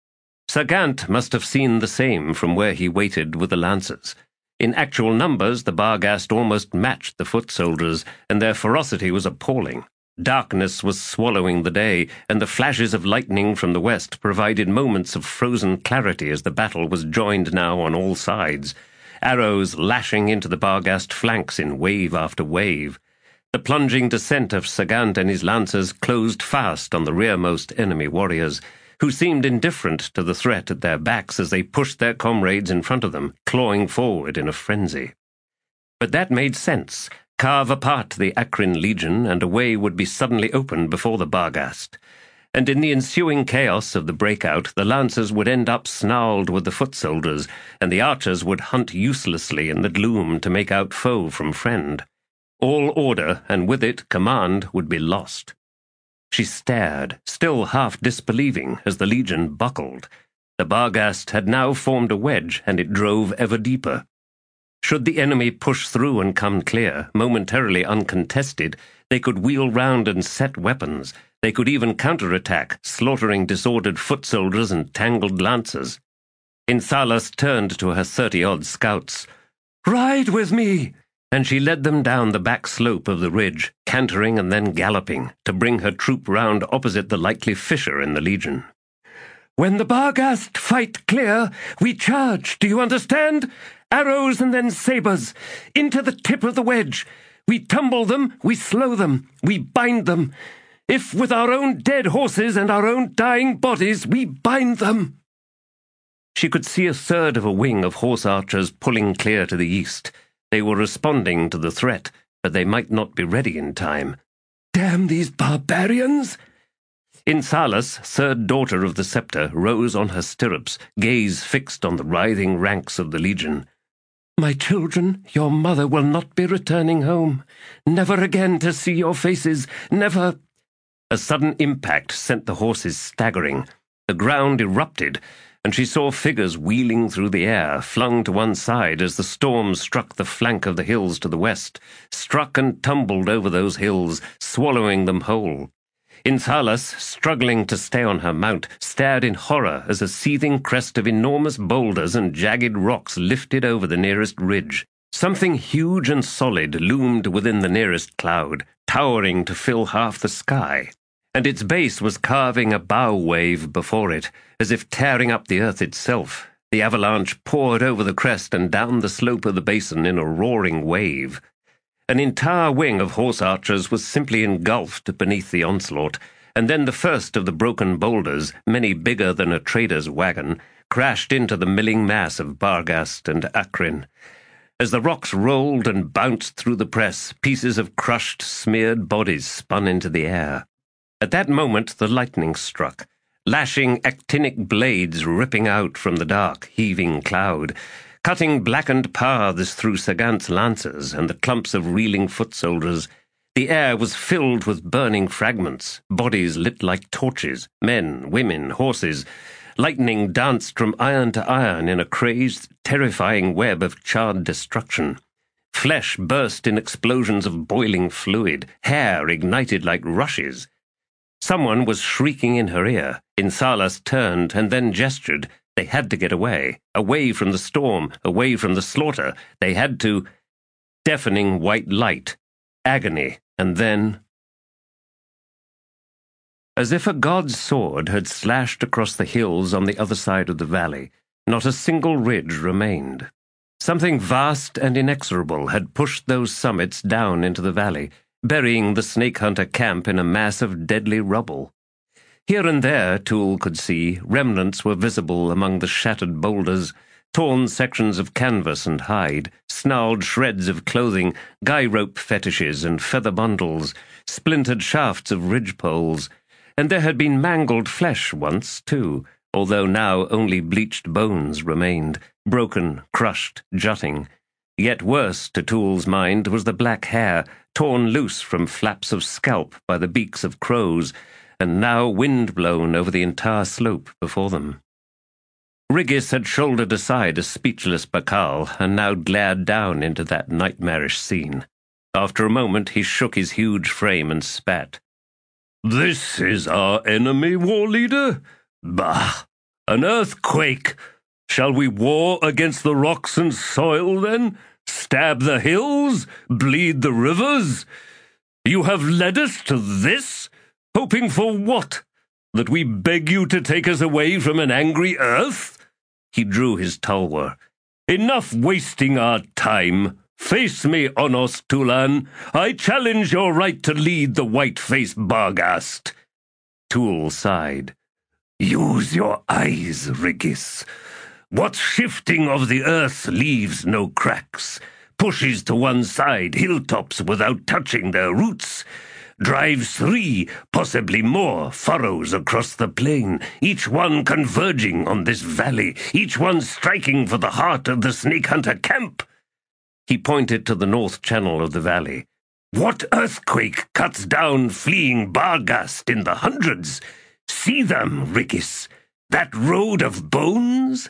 Sagant must have seen the same from where he waited with the lancers. In actual numbers, the Barghast almost matched the foot soldiers, and their ferocity was appalling. Darkness was swallowing the day, and the flashes of lightning from the west provided moments of frozen clarity as the battle was joined now on all sides, arrows lashing into the Barghast flanks in wave after wave. The plunging descent of Sagant and his lancers closed fast on the rearmost enemy warriors, who seemed indifferent to the threat at their backs as they pushed their comrades in front of them, clawing forward in a frenzy. But that made sense. Carve apart the Acrin legion, and a way would be suddenly opened before the Barghast. And in the ensuing chaos of the breakout, the lancers would end up snarled with the foot soldiers, and the archers would hunt uselessly in the gloom to make out foe from friend. All order, and with it command, would be lost. She stared, still half disbelieving, as the legion buckled. The Barghast had now formed a wedge, and it drove ever deeper. Should the enemy push through and come clear, momentarily uncontested, they could wheel round and set weapons. They could even counterattack, slaughtering disordered foot soldiers and tangled lancers. Inthalas turned to her 30-odd scouts. "Ride with me!" And she led them down the back slope of the ridge, cantering and then galloping, to bring her troop round opposite the likely fissure in the legion. "When the Barghast fight clear, we charge, do you understand? Arrows and then sabres, into the tip of the wedge. We tumble them, we slow them, we bind them. If with our own dead horses and our own dying bodies, we bind them." She could see a third of a wing of horse archers pulling clear to the east. They were responding to the threat, but they might not be ready in time. Damn these barbarians! Insalas, third daughter of the scepter, rose on her stirrups, gaze fixed on the writhing ranks of the legion. My children, your mother will not be returning home. Never again to see your faces, never. A sudden impact sent the horses staggering. The ground erupted, and she saw figures wheeling through the air, flung to one side as the storm struck the flank of the hills to the west, struck and tumbled over those hills, swallowing them whole. Insalas, struggling to stay on her mount, stared in horror as a seething crest of enormous boulders and jagged rocks lifted over the nearest ridge. Something huge and solid loomed within the nearest cloud, towering to fill half the sky, and its base was carving a bow wave before it, as if tearing up the earth itself. The avalanche poured over the crest and down the slope of the basin in a roaring wave. An entire wing of horse archers was simply engulfed beneath the onslaught, and then the first of the broken boulders, many bigger than a trader's wagon, crashed into the milling mass of Barghast and Akrin. As the rocks rolled and bounced through the press, pieces of crushed, smeared bodies spun into the air. At that moment the lightning struck, lashing actinic blades ripping out from the dark, heaving cloud, cutting blackened paths through Sagant's lancers and the clumps of reeling foot soldiers. The air was filled with burning fragments, bodies lit like torches, men, women, horses. Lightning danced from iron to iron in a crazed, terrifying web of charred destruction. Flesh burst in explosions of boiling fluid, hair ignited like rushes. Someone was shrieking in her ear. Insalas turned and then gestured. They had to get away from the storm, away from the slaughter. They had to. Deafening white light, agony, and then. As if a god's sword had slashed across the hills on the other side of the valley, not a single ridge remained. Something vast and inexorable had pushed those summits down into the valley, burying the snake hunter camp in a mass of deadly rubble. Here and there, Toole could see, remnants were visible among the shattered boulders, torn sections of canvas and hide, snarled shreds of clothing, guy rope fetishes and feather bundles, splintered shafts of ridge poles, and there had been mangled flesh once, too, although now only bleached bones remained, broken, crushed, jutting. Yet worse, to Toole's mind, was the black hair, torn loose from flaps of scalp by the beaks of crows, and now wind-blown over the entire slope before them. Riggis had shouldered aside a speechless Bakal, and now glared down into that nightmarish scene. After a moment he shook his huge frame and spat. "This is our enemy, war leader? Bah! An earthquake! Shall we war against the rocks and soil, then? Stab the hills? Bleed the rivers? You have led us to this? Hoping for what? That we beg you to take us away from an angry earth?" He drew his tulwar. "Enough wasting our time. Face me, Onos Tulan. I challenge your right to lead the white-faced Barghast." Toole sighed. "Use your eyes, Riggis. What shifting of the earth leaves no cracks, pushes to one side hilltops without touching their roots, drives 3, possibly more, furrows across the plain, each one converging on this valley, each one striking for the heart of the snake hunter camp." He pointed to the north channel of the valley. "What earthquake cuts down fleeing Barghast in the hundreds? See them, Riggis, that road of bones?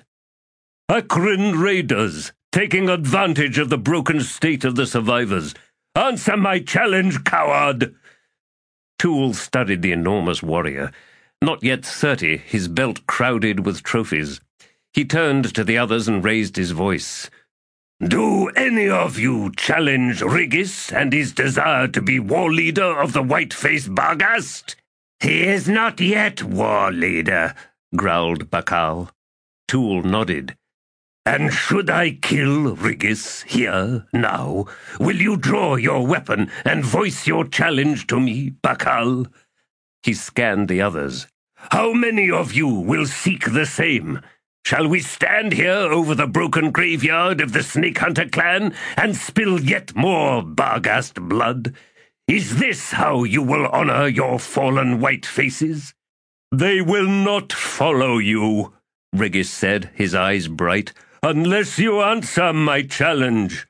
Akrin raiders, taking advantage of the broken state of the survivors. Answer my challenge, coward!" Toole studied the enormous warrior. Not yet 30, his belt crowded with trophies. He turned to the others and raised his voice. "Do any of you challenge Riggis and his desire to be war leader of the white-faced Barghast?" "He is not yet war leader," growled Bakal. Toole nodded. "And should I kill Riggis here, now, will you draw your weapon and voice your challenge to me, Bakal?" He scanned the others. "How many of you will seek the same? Shall we stand here over the broken graveyard of the Snake Hunter clan and spill yet more Barghast blood? Is this how you will honor your fallen white faces? They will not follow you, Riggis said, his eyes bright, unless you answer my challenge.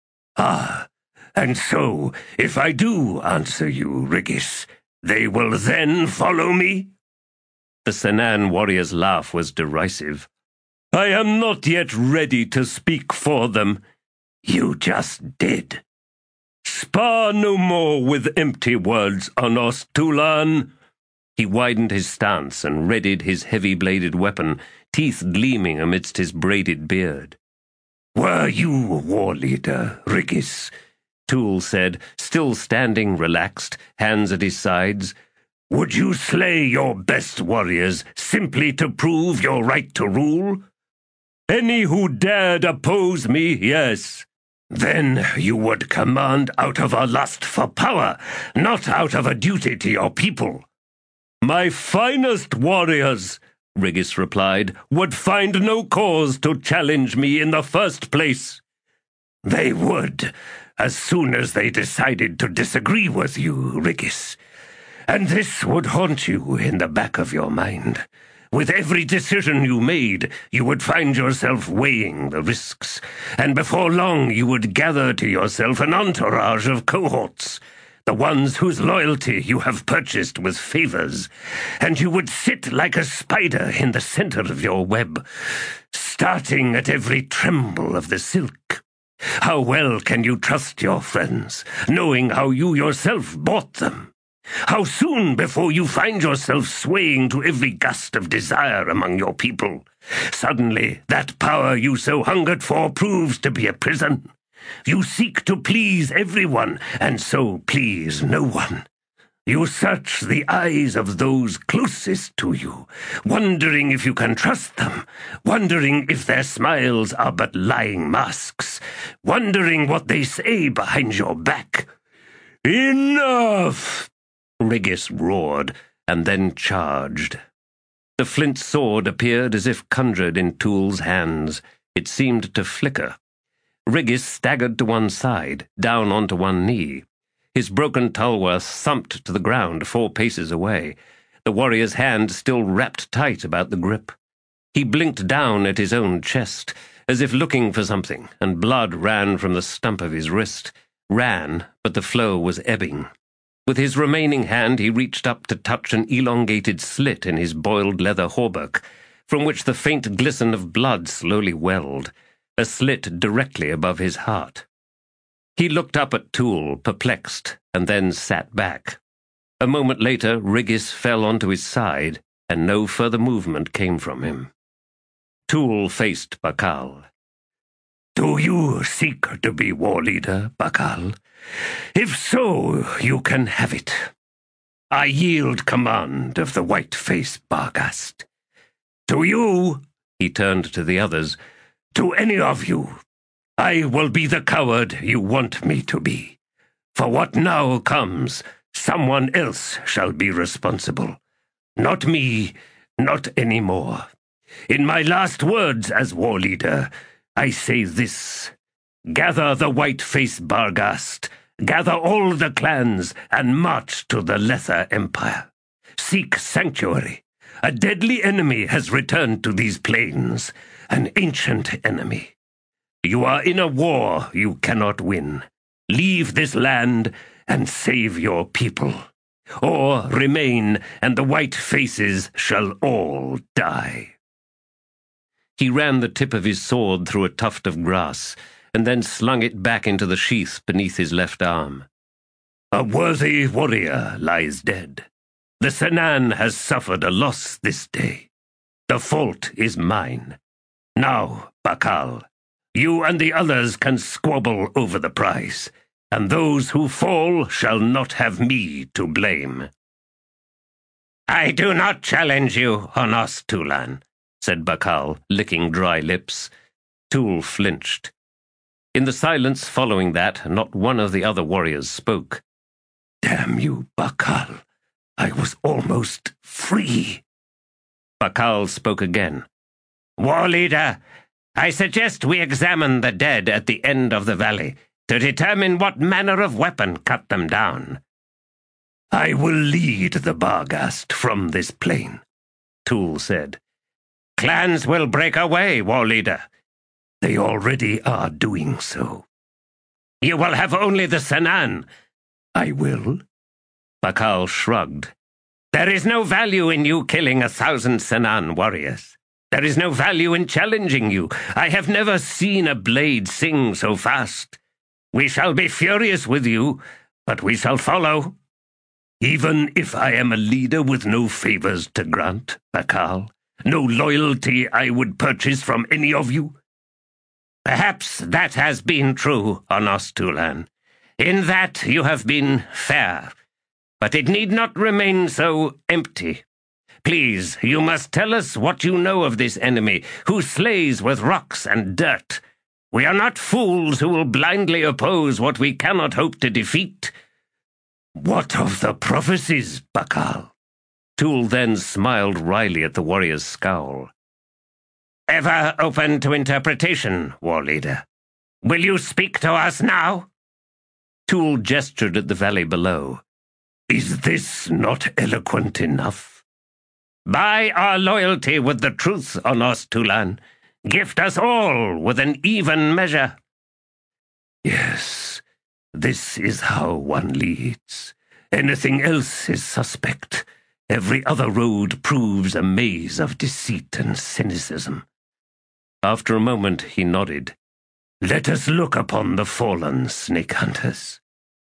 Ah, and so, if I do answer you, Riggis, they will then follow me? The Senan warrior's laugh was derisive. I am not yet ready to speak for them. You just did. Spar no more with empty words, Anos Tulan. He widened his stance and readied his heavy-bladed weapon, teeth gleaming amidst his braided beard. Were you war leader, Riggis? Tool said, still standing relaxed, hands at his sides. Would you slay your best warriors simply to prove your right to rule? Any who dared oppose me, yes. Then you would command out of a lust for power, not out of a duty to your people. My finest warriors, Riggis replied, would find no cause to challenge me in the first place. They would, as soon as they decided to disagree with you, Riggis. And this would haunt you in the back of your mind. With every decision you made, you would find yourself weighing the risks, and before long you would gather to yourself an entourage of cohorts, the ones whose loyalty you have purchased with favors, and you would sit like a spider in the center of your web, starting at every tremble of the silk. How well can you trust your friends, knowing how you yourself bought them? How soon before you find yourself swaying to every gust of desire among your people? Suddenly, that power you so hungered for proves to be a prison. You seek to please everyone, and so please no one. You search the eyes of those closest to you, wondering if you can trust them, wondering if their smiles are but lying masks, wondering what they say behind your back. Enough! Riggis roared, and then charged. The flint sword appeared as if conjured in Tool's hands. It seemed to flicker. Riggis staggered to one side, down onto one knee. His broken tulwar thumped to the ground 4 paces away, the warrior's hand still wrapped tight about the grip. He blinked down at his own chest, as if looking for something, and blood ran from the stump of his wrist. Ran, but the flow was ebbing. With his remaining hand he reached up to touch an elongated slit in his boiled leather hauberk, from which the faint glisten of blood slowly welled, a slit directly above his heart. He looked up at Tool, perplexed, and then sat back. A moment later Riggis fell onto his side, and no further movement came from him. Tool faced Bakal. Do you seek to be war leader, Bakal? If so, you can have it. I yield command of the white-faced Barghast. To you, he turned to the others, to any of you, I will be the coward you want me to be. For what now comes, someone else shall be responsible. Not me, not any more. In my last words as war leader, I say this: gather the white-faced Barghast, gather all the clans, and march to the Lether Empire. Seek sanctuary. A deadly enemy has returned to these plains, an ancient enemy. You are in a war you cannot win. Leave this land and save your people. Or remain, and the white faces shall all die. He ran the tip of his sword through a tuft of grass, and then slung it back into the sheath beneath his left arm. A worthy warrior lies dead. The Senan has suffered a loss this day. The fault is mine. Now, Bakal, you and the others can squabble over the prize, and those who fall shall not have me to blame. I do not challenge you, Anos Tulan, said Bakal, licking dry lips. Tool flinched. In the silence following that, not one of the other warriors spoke. Damn you, Bakal. I was almost free. Bakal spoke again. War leader, I suggest we examine the dead at the end of the valley to determine what manner of weapon cut them down. I will lead the Barghast from this plain, Tool said. Clans will break away, war leader. They already are doing so. You will have only the Senan. I will. Bakal shrugged. There is no value in you killing 1,000 Senan warriors. There is no value in challenging you. I have never seen a blade sing so fast. We shall be furious with you, but we shall follow. Even if I am a leader with no favors to grant, Bakal, no loyalty I would purchase from any of you? Perhaps that has been true, Onos Tulan. In that you have been fair. But it need not remain so empty. Please, you must tell us what you know of this enemy, who slays with rocks and dirt. We are not fools who will blindly oppose what we cannot hope to defeat. What of the prophecies, Bakal? Tool then smiled wryly at the warrior's scowl. Ever open to interpretation, war leader. Will you speak to us now? Tool gestured at the valley below. Is this not eloquent enough? Buy our loyalty with the truth, Onos Tulan. Gift us all with an even measure. Yes, this is how one leads. Anything else is suspect. Every other road proves a maze of deceit and cynicism. After a moment he nodded. Let us look upon the fallen snake hunters.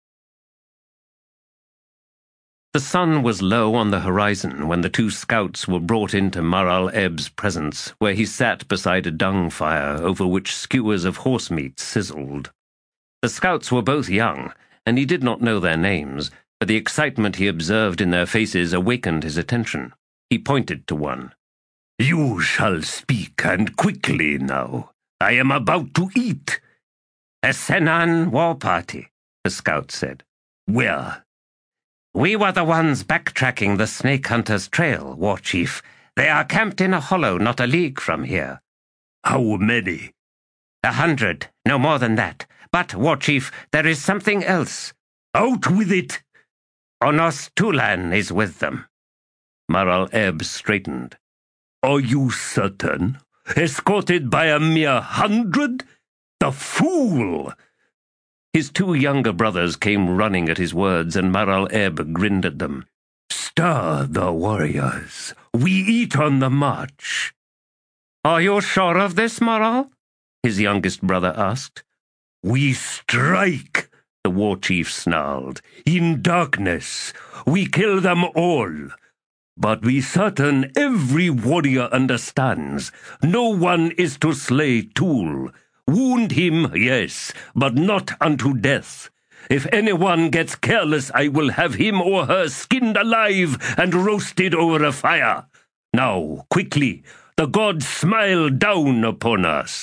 The sun was low on the horizon when the two scouts were brought into Maral Eb's presence, where he sat beside a dung fire over which skewers of horse meat sizzled. The scouts were both young, and he did not know their names, but the excitement he observed in their faces awakened his attention. He pointed to one. You shall speak, and quickly now. I am about to eat. A Senan war party, the scout said. Where? We were the ones backtracking the snake hunter's trail, war chief. They are camped in a hollow not a league from here. How many? 100, no more than that. But, war chief, there is something else. Out with it! Onos Tulan is with them. Maral Eb straightened. Are you certain? Escorted by a mere 100? The fool! His two younger brothers came running at his words, and Maral Eb grinned at them. Stir the warriors. We eat on the march. Are you sure of this, Maral? His youngest brother asked. We strike, the war chief snarled. In darkness. We kill them all. But be certain every warrior understands. No one is to slay Tool. Wound him, yes, but not unto death. If anyone gets careless, I will have him or her skinned alive and roasted over a fire. Now, quickly, the gods smile down upon us.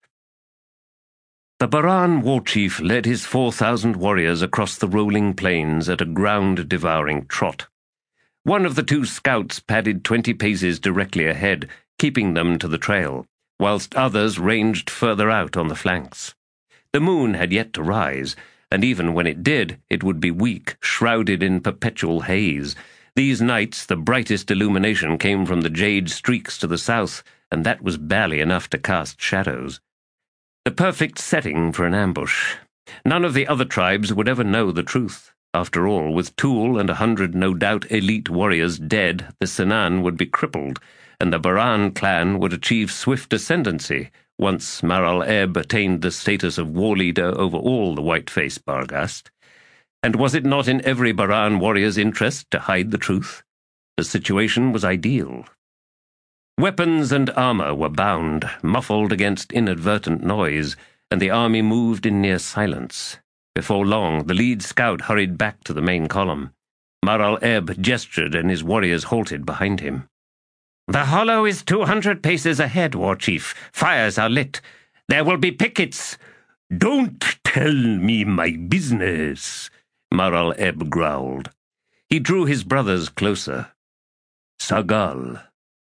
The Baran war chief led his 4,000 warriors across the rolling plains at a ground-devouring trot. One of the two scouts padded 20 paces directly ahead, keeping them to the trail, whilst others ranged further out on the flanks. The moon had yet to rise, and even when it did, it would be weak, shrouded in perpetual haze. These nights the brightest illumination came from the jade streaks to the south, and that was barely enough to cast shadows. The perfect setting for an ambush. None of the other tribes would ever know the truth. After all, with Tool and 100 no doubt elite warriors dead, the Senan would be crippled, and the Baran clan would achieve swift ascendancy once Maral Eb attained the status of war leader over all the white-faced Barghast. And was it not in every Baran warrior's interest to hide the truth? The situation was ideal. Weapons and armor were bound, muffled against inadvertent noise, and the army moved in near silence. Before long, the lead scout hurried back to the main column. Maral Eb gestured, and his warriors halted behind him. The hollow is 200 paces ahead, war chief. Fires are lit. There will be pickets. Don't tell me my business, Maral Eb growled. He drew his brothers closer. Sagal,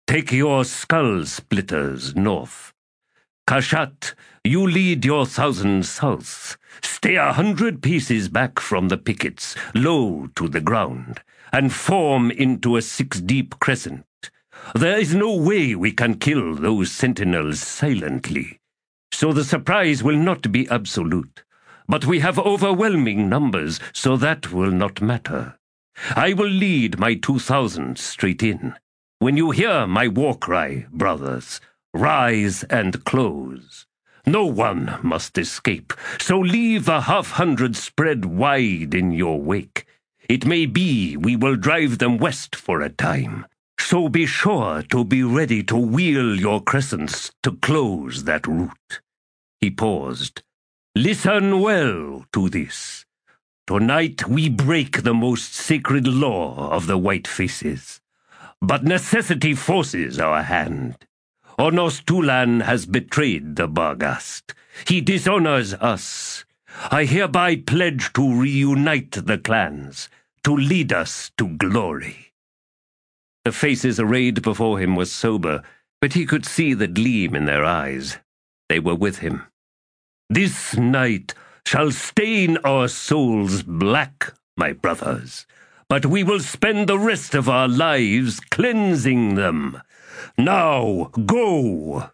take your skull splitters north. Kashat, you lead your 1,000 south. Stay 100 paces back from the pickets, low to the ground, and form into a 6-deep crescent. There is no way we can kill those sentinels silently, so the surprise will not be absolute. But we have overwhelming numbers, so that will not matter. I will lead my 2,000 straight in. When you hear my war cry, brothers, rise and close. No one must escape, so leave 100 spread wide in your wake. It may be we will drive them west for a time, so be sure to be ready to wheel your crescents to close that route. He paused. Listen well to this. Tonight we break the most sacred law of the White Faces, but necessity forces our hand. Onos Tulan has betrayed the Barghast. He dishonors us. I hereby pledge to reunite the clans, to lead us to glory. The faces arrayed before him were sober, but he could see the gleam in their eyes. They were with him. This night shall stain our souls black, my brothers, but we will spend the rest of our lives cleansing them. Now, go!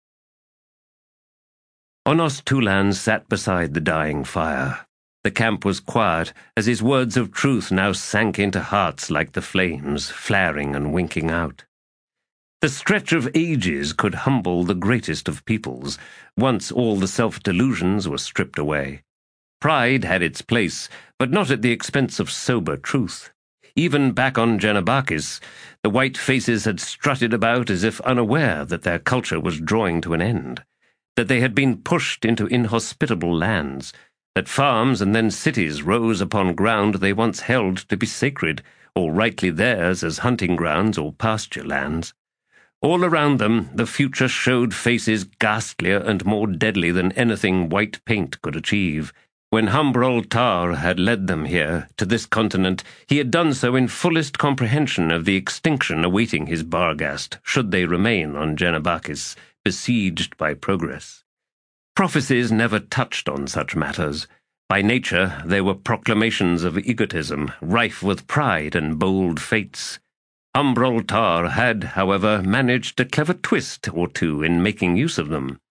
Onos Tulan sat beside the dying fire. The camp was quiet as his words of truth now sank into hearts like the flames, flaring and winking out. The stretch of ages could humble the greatest of peoples, once all the self-delusions were stripped away. Pride had its place, but not at the expense of sober truth. Even back on Janabakis, the white faces had strutted about as if unaware that their culture was drawing to an end, that they had been pushed into inhospitable lands, that farms and then cities rose upon ground they once held to be sacred, or rightly theirs as hunting grounds or pasture lands. All around them, the future showed faces ghastlier and more deadly than anything white paint could achieve. When Humbrol Tar had led them here, to this continent, he had done so in fullest comprehension of the extinction awaiting his Barghast, should they remain on Janabakis, besieged by progress. Prophecies never touched on such matters. By nature, they were proclamations of egotism, rife with pride and bold fates. Humbrol Tar had, however, managed a clever twist or two in making use of them.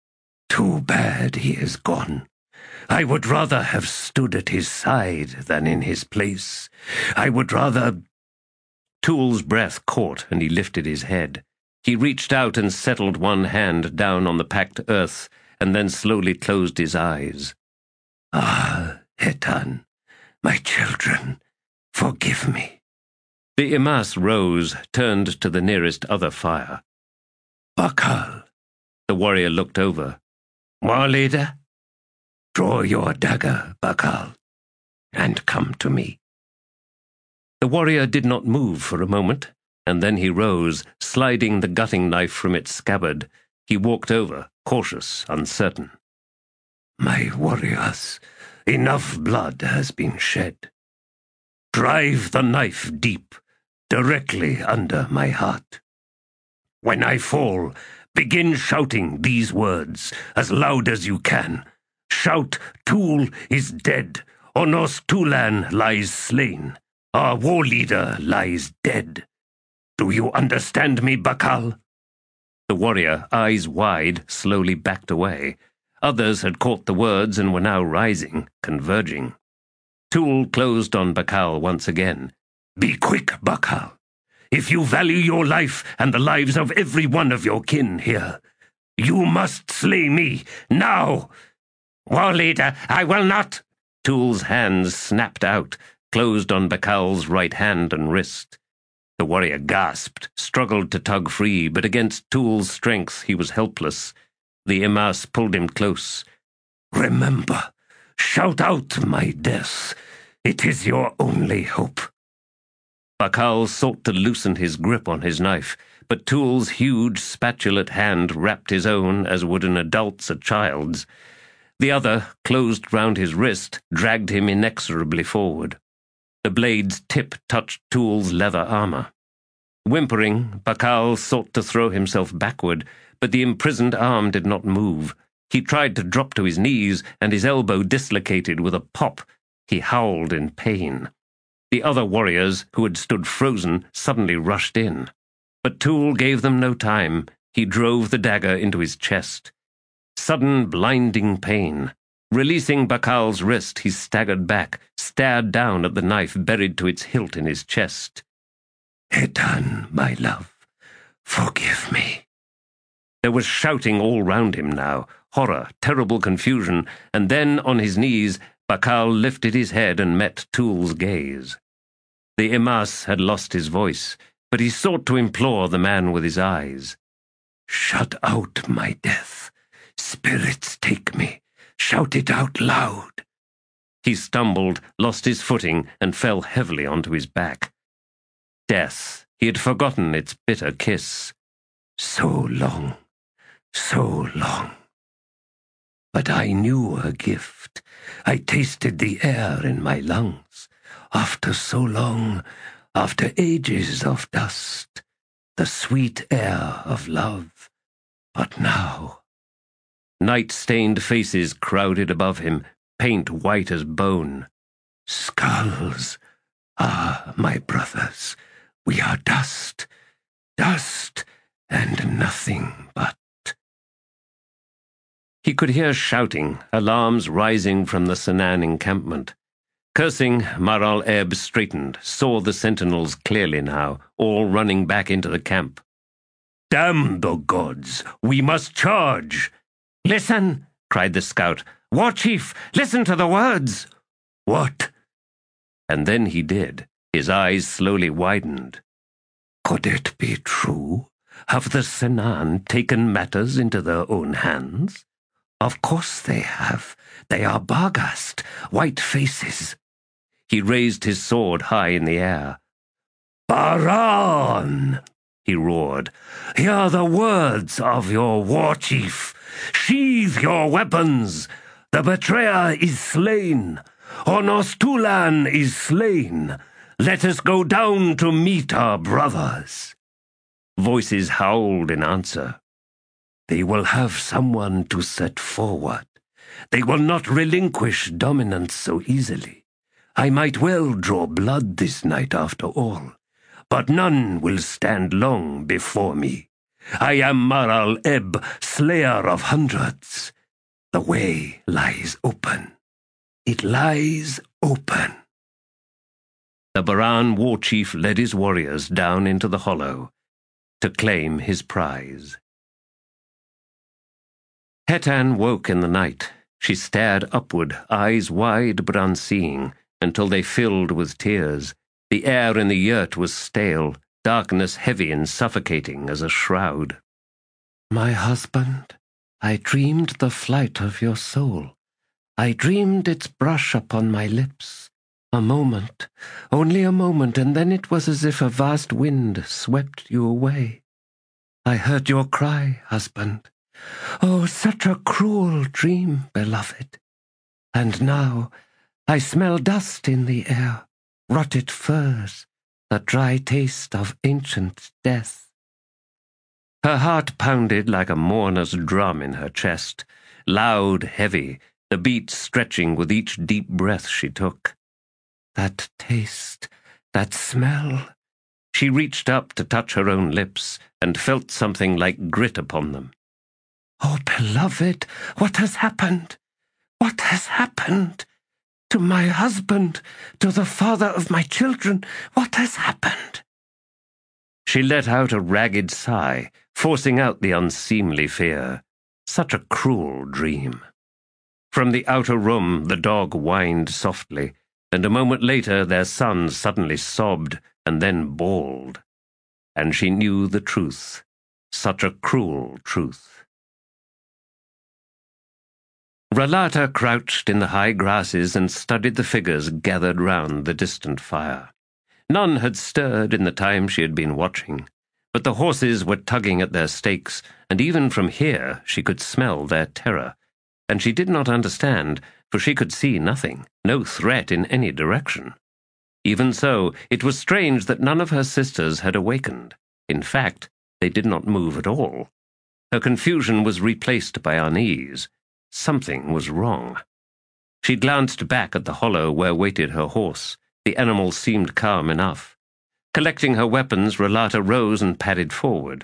Too bad he is gone. I would rather have stood at his side than in his place. I would rather... Tool's breath caught, and he lifted his head. He reached out and settled one hand down on the packed earth, and then slowly closed his eyes. Ah, Hetan, my children, forgive me. The Imas rose, turned to the nearest other fire. Bakal. The warrior looked over. War leader? Draw your dagger, Bakal, and come to me. The warrior did not move for a moment, and then he rose, sliding the gutting knife from its scabbard. He walked over, cautious, uncertain. My warriors, enough blood has been shed. Drive the knife deep, directly under my heart. When I fall, begin shouting these words as loud as you can. Shout, Tool is dead. Onos Tulan lies slain. Our war leader lies dead. Do you understand me, Bakal? The warrior, eyes wide, slowly backed away. Others had caught the words and were now rising, converging. Tool closed on Bakal once again. Be quick, Bakal. If you value your life and the lives of every one of your kin here, you must slay me, now! War leader, I will not! Tool's hands snapped out, closed on Bakal's right hand and wrist. The warrior gasped, struggled to tug free, but against Tool's strength he was helpless. The Imas pulled him close. Remember, shout out my death. It is your only hope. Bakal sought to loosen his grip on his knife, but Tool's huge, spatulate hand wrapped his own as would an adult's a child's. The other, closed round his wrist, dragged him inexorably forward. The blade's tip touched Tool's leather armor. Whimpering, Bakal sought to throw himself backward, but the imprisoned arm did not move. He tried to drop to his knees, and his elbow dislocated with a pop. He howled in pain. The other warriors, who had stood frozen, suddenly rushed in. But Tool gave them no time. He drove the dagger into his chest. Sudden, blinding pain. Releasing Bakal's wrist, he staggered back, stared down at the knife buried to its hilt in his chest. Hetan, my love, forgive me. There was shouting all round him now, horror, terrible confusion, and then, on his knees, Bakal lifted his head and met Tool's gaze. The Imas had lost his voice, but he sought to implore the man with his eyes. Shut out my death. Spirits take me. Shout it out loud. He stumbled, lost his footing, and fell heavily onto his back. Death. He had forgotten its bitter kiss. So long. So long. But I knew her gift. I tasted the air in my lungs. After so long, after ages of dust, the sweet air of love. But now... Night-stained faces crowded above him, paint white as bone. Skulls. Ah, my brothers, we are dust. Dust and nothing but... He could hear shouting, alarms rising from the Sanan encampment. Cursing, Mar al-Eb straightened, saw the sentinels clearly now, all running back into the camp. Damn the gods! We must charge! Listen, cried the scout. War Chief, listen to the words. What? And then he did. His eyes slowly widened. Could it be true? Have the Sanan taken matters into their own hands? Of course they have. They are Barghast, white faces. He raised his sword high in the air. Baran! He roared. Hear the words of your war chief. Sheathe your weapons. The betrayer is slain. Onostulan is slain. Let us go down to meet our brothers. Voices howled in answer. They will have someone to set forward. They will not relinquish dominance so easily. I might well draw blood this night after all, but none will stand long before me. I am Mar al-Eb, slayer of hundreds. The way lies open. It lies open. The Baran war chief led his warriors down into the hollow to claim his prize. Hetan woke in the night. She stared upward, eyes wide but unseeing, until they filled with tears. The air in the yurt was stale, darkness heavy and suffocating as a shroud. My husband, I dreamed the flight of your soul. I dreamed its brush upon my lips. A moment, only a moment, and then it was as if a vast wind swept you away. I heard your cry, husband. Oh, such a cruel dream, beloved. And now I smell dust in the air, rotted furs, the dry taste of ancient death. Her heart pounded like a mourner's drum in her chest, loud, heavy, the beat stretching with each deep breath she took. That taste, that smell. She reached up to touch her own lips and felt something like grit upon them. Oh, beloved, what has happened? What has happened? To my husband, to the father of my children, what has happened? She let out a ragged sigh, forcing out the unseemly fear. Such a cruel dream. From the outer room the dog whined softly, and a moment later their son suddenly sobbed and then bawled. And she knew the truth, such a cruel truth. Ralata crouched in the high grasses and studied the figures gathered round the distant fire. None had stirred in the time she had been watching, but the horses were tugging at their stakes, and even from here she could smell their terror. And she did not understand, for she could see nothing, no threat in any direction. Even so, it was strange that none of her sisters had awakened. In fact, they did not move at all. Her confusion was replaced by unease. Something was wrong. She glanced back at the hollow where waited her horse. The animal seemed calm enough. Collecting her weapons, Rolata rose and padded forward.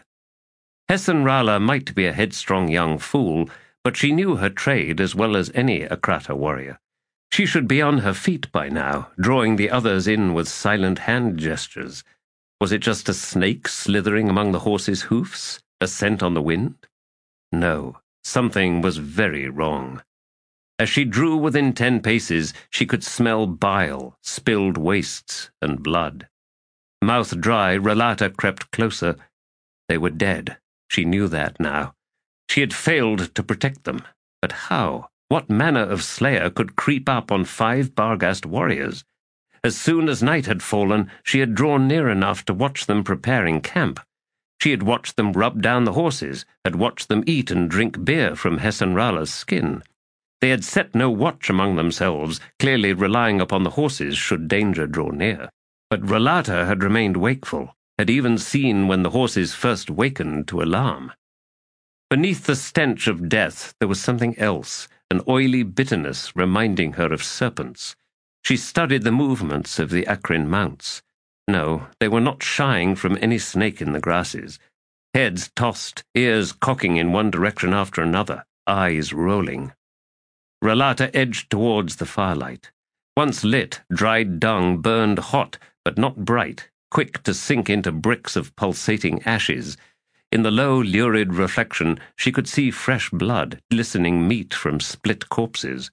Hessenrala might be a headstrong young fool, but she knew her trade as well as any Akrata warrior. She should be on her feet by now, drawing the others in with silent hand gestures. Was it just a snake slithering among the horse's hoofs, a scent on the wind? No, something was very wrong. As she drew within 10 paces, she could smell bile, spilled wastes, and blood. Mouth dry, Rolata crept closer. They were dead. She knew that now. She had failed to protect them. But how? What manner of slayer could creep up on 5 Barghast warriors? As soon as night had fallen, she had drawn near enough to watch them preparing camp. She had watched them rub down the horses, had watched them eat and drink beer from Hessenrala's skin. They had set no watch among themselves, clearly relying upon the horses should danger draw near. But Rolata had remained wakeful, had even seen when the horses first wakened to alarm. Beneath the stench of death there was something else, an oily bitterness reminding her of serpents. She studied the movements of the Akrin mounts. No, they were not shying from any snake in the grasses. Heads tossed, ears cocking in one direction after another, eyes rolling. Rolata edged towards the firelight. Once lit, dried dung burned hot, but not bright, quick to sink into bricks of pulsating ashes. In the low, lurid reflection, she could see fresh blood, glistening meat from split corpses.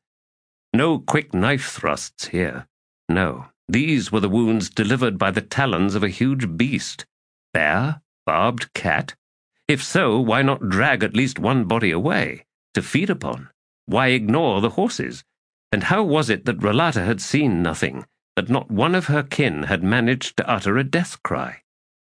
No quick knife thrusts here. No, these were the wounds delivered by the talons of a huge beast. Bear? Barbed cat? If so, why not drag at least one body away, to feed upon? Why ignore the horses? And how was it that Rolata had seen nothing, that not one of her kin had managed to utter a death cry?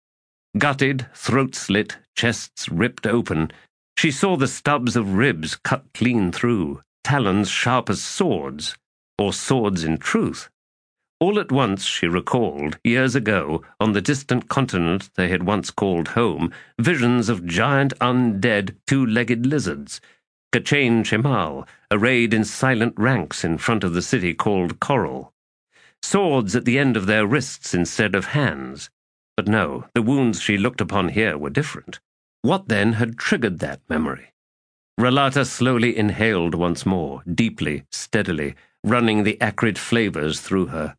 Gutted, throat slit, chests ripped open, she saw the stubs of ribs cut clean through, talons sharp as swords, or swords in truth. All at once she recalled, years ago, on the distant continent they had once called home, visions of giant undead 2-legged lizards, Kachain Shemal, arrayed in silent ranks in front of the city called Coral. Swords at the end of their wrists instead of hands. But no, the wounds she looked upon here were different. What then had triggered that memory? Rolata slowly inhaled once more, deeply, steadily, running the acrid flavors through her.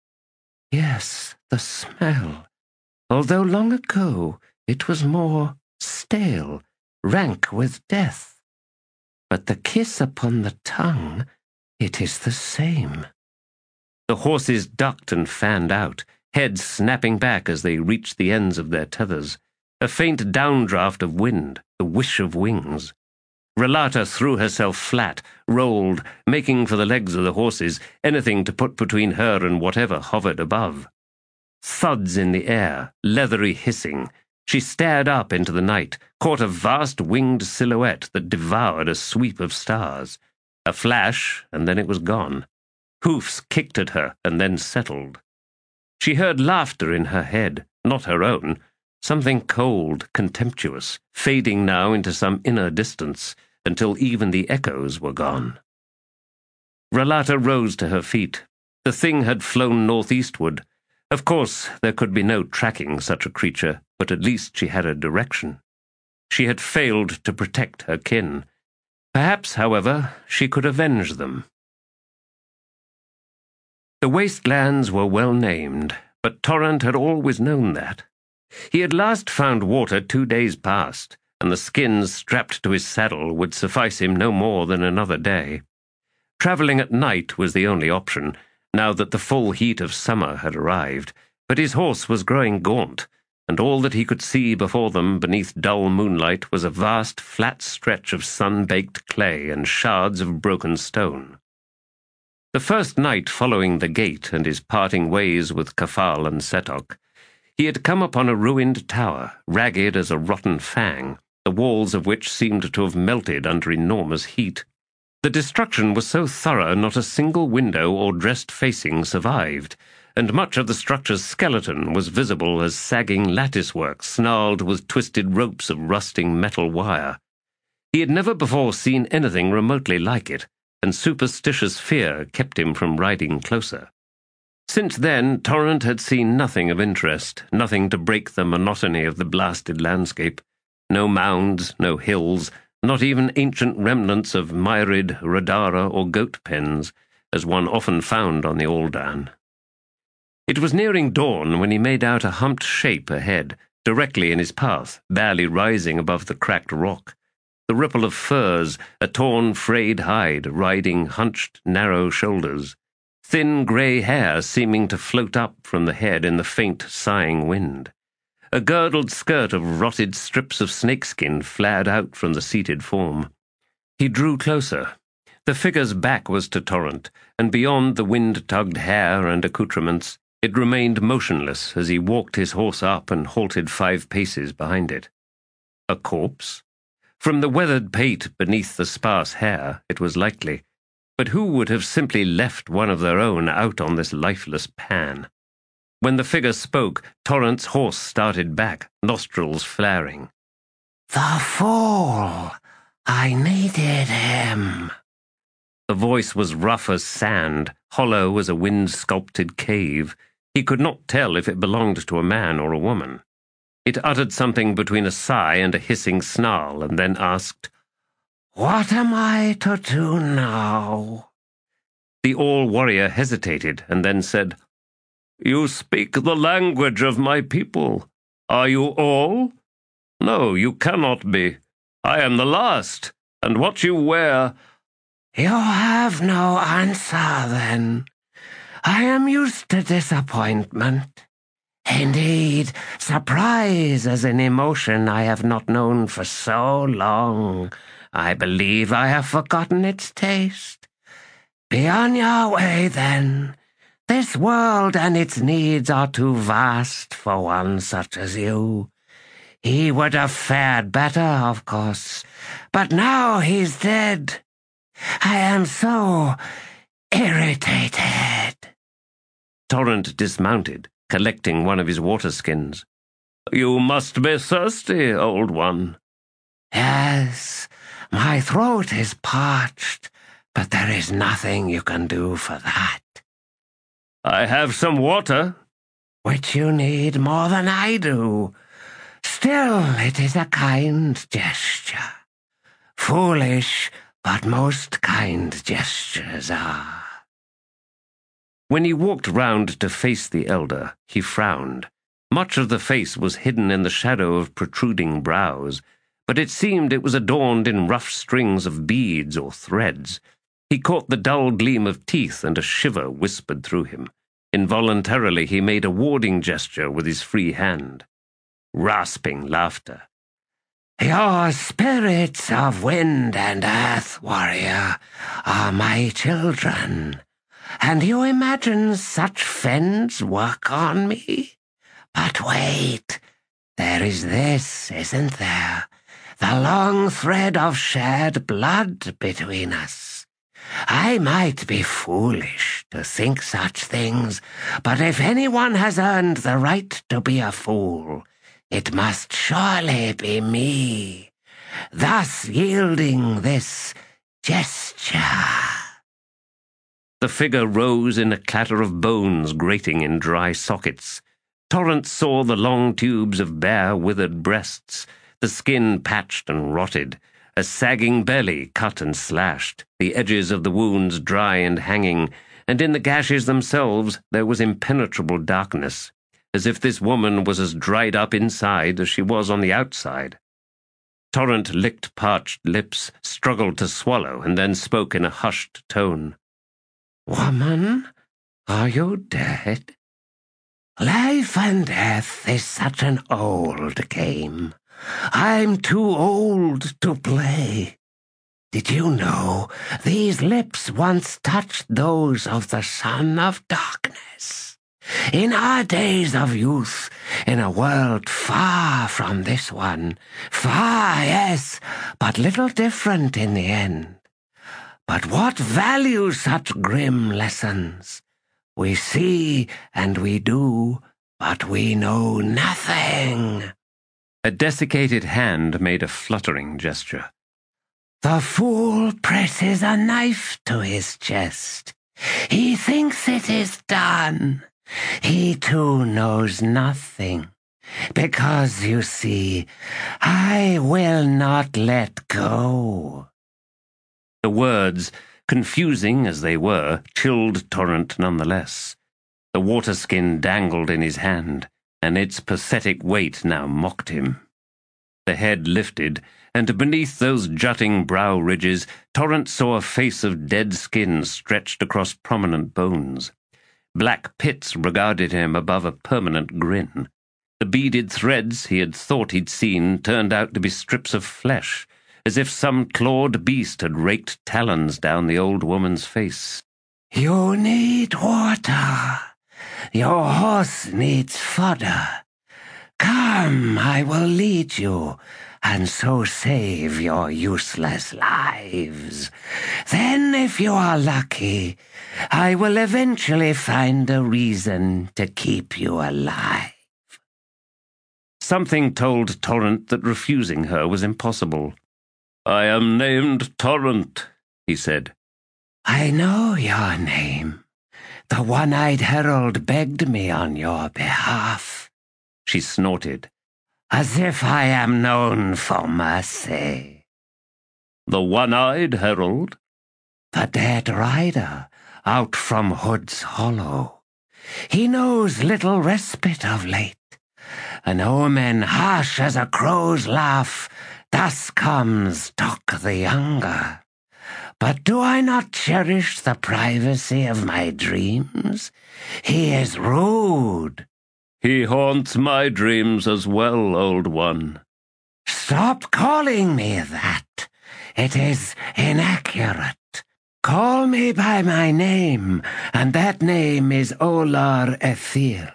Yes, the smell. Although long ago it was more stale, rank with death. But the kiss upon the tongue, it is the same. The horses ducked and fanned out, heads snapping back as they reached the ends of their tethers. A faint downdraft of wind, the whish of wings. Rolata threw herself flat, rolled, making for the legs of the horses, anything to put between her and whatever hovered above. Thuds in the air, leathery hissing. She stared up into the night, caught a vast winged silhouette that devoured a sweep of stars. A flash, and then it was gone. Hoofs kicked at her and then settled. She heard laughter in her head, not her own, something cold, contemptuous, fading now into some inner distance, until even the echoes were gone. Rolata rose to her feet. The thing had flown northeastward. Of course, there could be no tracking such a creature, but at least she had a direction. She had failed to protect her kin. Perhaps, however, she could avenge them. The wastelands were well named, but Torrent had always known that. He had last found water 2 days past, and the skins strapped to his saddle would suffice him no more than another day. Travelling at night was the only option, now that the full heat of summer had arrived, but his horse was growing gaunt, and all that he could see before them beneath dull moonlight was a vast flat stretch of sun-baked clay and shards of broken stone. The first night following the gate and his parting ways with Kafal and Setok, he had come upon a ruined tower, ragged as a rotten fang, the walls of which seemed to have melted under enormous heat. The destruction was so thorough not a single window or dressed facing survived, and much of the structure's skeleton was visible as sagging latticework snarled with twisted ropes of rusting metal wire. He had never before seen anything remotely like it, and superstitious fear kept him from riding closer. Since then, Torrent had seen nothing of interest, nothing to break the monotony of the blasted landscape. No mounds, no hills, not even ancient remnants of myrid, radara, or goat pens, as one often found on the Aldan. It was nearing dawn when he made out a humped shape ahead, directly in his path, barely rising above the cracked rock. The ripple of furs, a torn, frayed hide riding hunched, narrow shoulders, thin grey hair seeming to float up from the head in the faint, sighing wind. A girdled skirt of rotted strips of snakeskin flared out from the seated form. He drew closer. The figure's back was to Torrent, and beyond the wind-tugged hair and accoutrements, it remained motionless as he walked his horse up and halted 5 paces behind it. A corpse? From the weathered pate beneath the sparse hair, it was likely. But who would have simply left one of their own out on this lifeless pan? When the figure spoke, Torrent's horse started back, nostrils flaring. "The fool! I needed him." The voice was rough as sand, hollow as a wind-sculpted cave. He could not tell if it belonged to a man or a woman. It uttered something between a sigh and a hissing snarl, and then asked, "What am I to do now?" The all-warrior hesitated, and then said, "You speak the language of my people. Are you all? No, you cannot be. I am the last, and what you wear—" "You have no answer, then. I am used to disappointment. Indeed, surprise is an emotion I have not known for so long. I believe I have forgotten its taste. Be on your way, then. This world and its needs are too vast for one such as you. He would have fared better, of course, but now he's dead. I am so irritated." Torrent dismounted, collecting one of his water skins. "You must be thirsty, old one." "Yes, my throat is parched, but there is nothing you can do for that." "I have some water." "Which you need more than I do. Still, it is a kind gesture. Foolish, but most kind gestures are." When he walked round to face the elder, he frowned. Much of the face was hidden in the shadow of protruding brows, but it seemed it was adorned in rough strings of beads or threads. He caught the dull gleam of teeth, and a shiver whispered through him. Involuntarily he made a warding gesture with his free hand. Rasping laughter. "Your spirits of wind and earth, warrior, are my children. And you imagine such fens work on me? But wait, there is this, isn't there? The long thread of shared blood between us. I might be foolish to think such things, but if anyone has earned the right to be a fool, it must surely be me, thus yielding this gesture." The figure rose in a clatter of bones grating in dry sockets. Torrent saw the long tubes of bare, withered breasts, the skin patched and rotted, a sagging belly cut and slashed, the edges of the wounds dry and hanging, and in the gashes themselves there was impenetrable darkness, as if this woman was as dried up inside as she was on the outside. Torrent licked parched lips, struggled to swallow, and then spoke in a hushed tone. "Woman, are you dead? Life and death is such an old game. I'm too old to play. Did you know these lips once touched those of the Son of Darkness? In our days of youth, in a world far from this one, far, yes, but little different in the end. But what value such grim lessons? We see and we do, but we know nothing. A desiccated hand made a fluttering gesture. The fool presses a knife to his chest. He thinks it is done. He too knows nothing. Because, you see, I will not let go. The words, confusing as they were, chilled Torrent nonetheless. The water skin dangled in his hand, and its pathetic weight now mocked him. The head lifted, and beneath those jutting brow ridges, Torrent saw a face of dead skin stretched across prominent bones. Black pits regarded him above a permanent grin. The beaded threads he had thought he'd seen turned out to be strips of flesh, as if some clawed beast had raked talons down the old woman's face. You need water. Your horse needs fodder. Come, I will lead you, and so save your useless lives. Then, if you are lucky, I will eventually find a reason to keep you alive. Something told Torrent that refusing her was impossible. "I am named Torrent," he said. I know your name. The one-eyed herald begged me on your behalf. She snorted. As if I am known for mercy. The one-eyed herald? The dead rider out from Hood's Hollow. He knows little respite of late. An omen harsh as a crow's laugh, thus comes Doc the Younger. But do I not cherish the privacy of my dreams? He is rude. He haunts my dreams as well, old one. Stop calling me that. It is inaccurate. Call me by my name, and that name is Olar Ethil.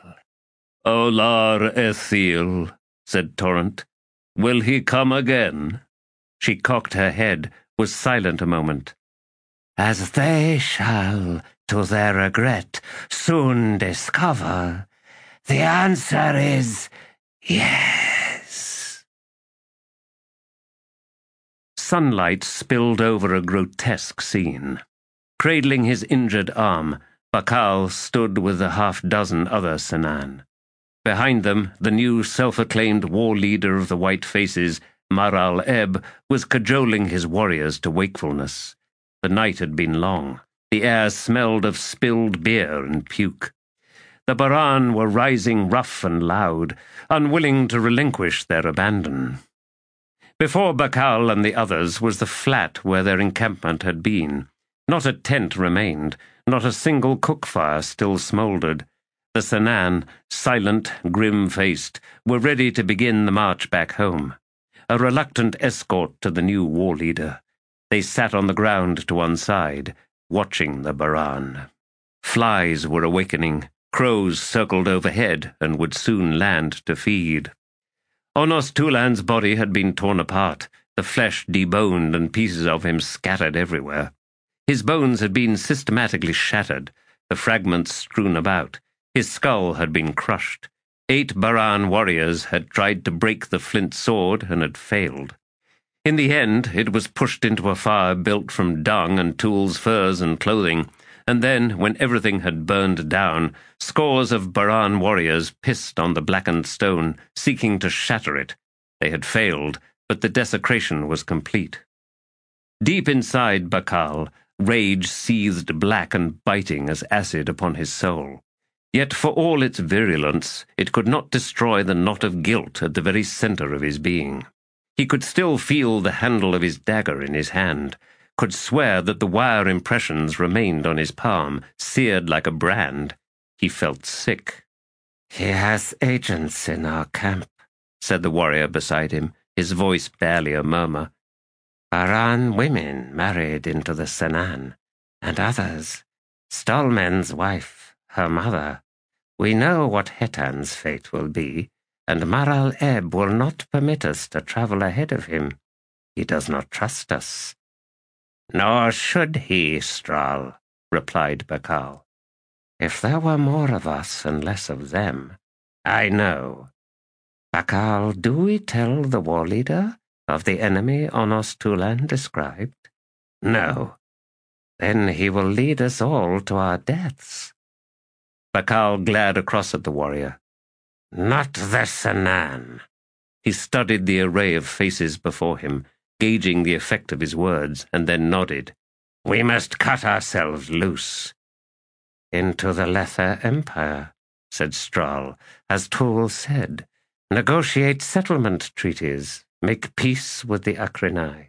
Olar Ethil, said Torrent. Will he come again? She cocked her head, was silent a moment. As they shall, to their regret, soon discover, the answer is yes. Sunlight spilled over a grotesque scene. Cradling his injured arm, Bakal stood with a half-dozen other Senan. Behind them, the new self-acclaimed war leader of the White Faces, Maral Ebb, was cajoling his warriors to wakefulness. The night had been long. The air smelled of spilled beer and puke. The Baran were rising rough and loud, unwilling to relinquish their abandon. Before Bakal and the others was the flat where their encampment had been. Not a tent remained, not a single cook fire still smouldered. The Senan, silent, grim-faced, were ready to begin the march back home. A reluctant escort to the new war leader. They sat on the ground to one side, watching the Baran. Flies were awakening. Crows circled overhead and would soon land to feed. Onos Tulan's body had been torn apart, the flesh deboned and pieces of him scattered everywhere. His bones had been systematically shattered, the fragments strewn about. His skull had been crushed. 8 Baran warriors had tried to break the flint sword and had failed. In the end, it was pushed into a fire built from dung and tools, furs, and clothing, and then, when everything had burned down, scores of Baran warriors pissed on the blackened stone, seeking to shatter it. They had failed, but the desecration was complete. Deep inside Bakal, rage seethed black and biting as acid upon his soul. Yet for all its virulence, it could not destroy the knot of guilt at the very center of his being. He could still feel the handle of his dagger in his hand, could swear that the wire impressions remained on his palm, seared like a brand. He felt sick. He has agents in our camp, said the warrior beside him, his voice barely a murmur. Baran women married into the Senan, and others. Stolmen's wife, her mother. We know what Hetan's fate will be, and Maral Ebb will not permit us to travel ahead of him. He does not trust us. Nor should he, Strahl, replied Bakal. If there were more of us and less of them, I know. Bakal, do we tell the war leader of the enemy Onos Tulan described? No. Then he will lead us all to our deaths. Bakal glared across at the warrior. Not the Sanan. He studied the array of faces before him, gauging the effect of his words, and then nodded. We must cut ourselves loose. Into the Lether Empire, said Strahl, as Tool said. Negotiate settlement treaties. Make peace with the Akrenai.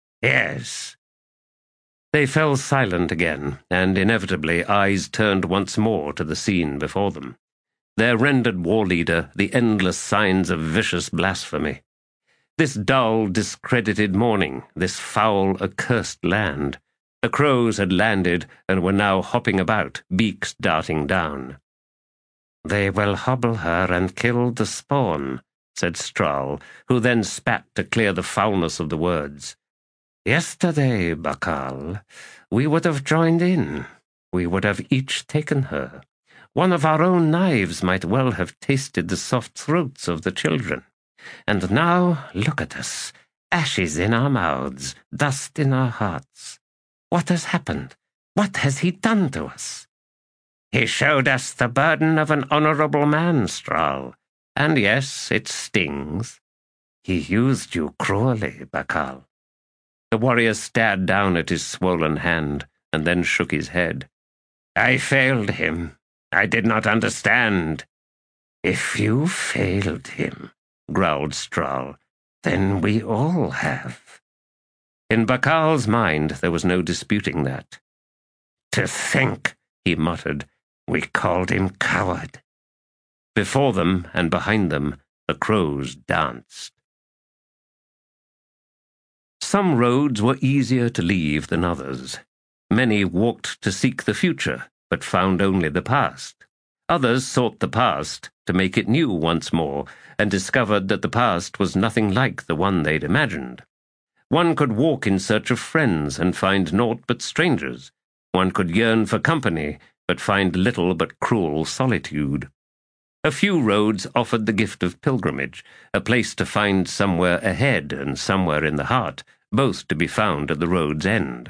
Yes. They fell silent again, and inevitably eyes turned once more to the scene before them. Their rendered war leader the endless signs of vicious blasphemy. This dull, discredited morning, this foul, accursed land. The crows had landed and were now hopping about, beaks darting down. They will hobble her and kill the spawn, said Strahl, who then spat to clear the foulness of the words. Yesterday, Bakal, we would have joined in. We would have each taken her. One of our own knives might well have tasted the soft throats of the children. And now, look at us, ashes in our mouths, dust in our hearts. What has happened? What has he done to us? He showed us the burden of an honorable man, Strahl. And yes, it stings. He used you cruelly, Bakal. The warrior stared down at his swollen hand, and then shook his head. I failed him. I did not understand. If you failed him, growled Strahl, then we all have. In Bakal's mind there was no disputing that. To think, he muttered, we called him coward. Before them and behind them, the crows danced. Some roads were easier to leave than others. Many walked to seek the future, but found only the past. Others sought the past to make it new once more, and discovered that the past was nothing like the one they'd imagined. One could walk in search of friends and find naught but strangers. One could yearn for company, but find little but cruel solitude. A few roads offered the gift of pilgrimage, a place to find somewhere ahead and somewhere in the heart, both to be found at the road's end.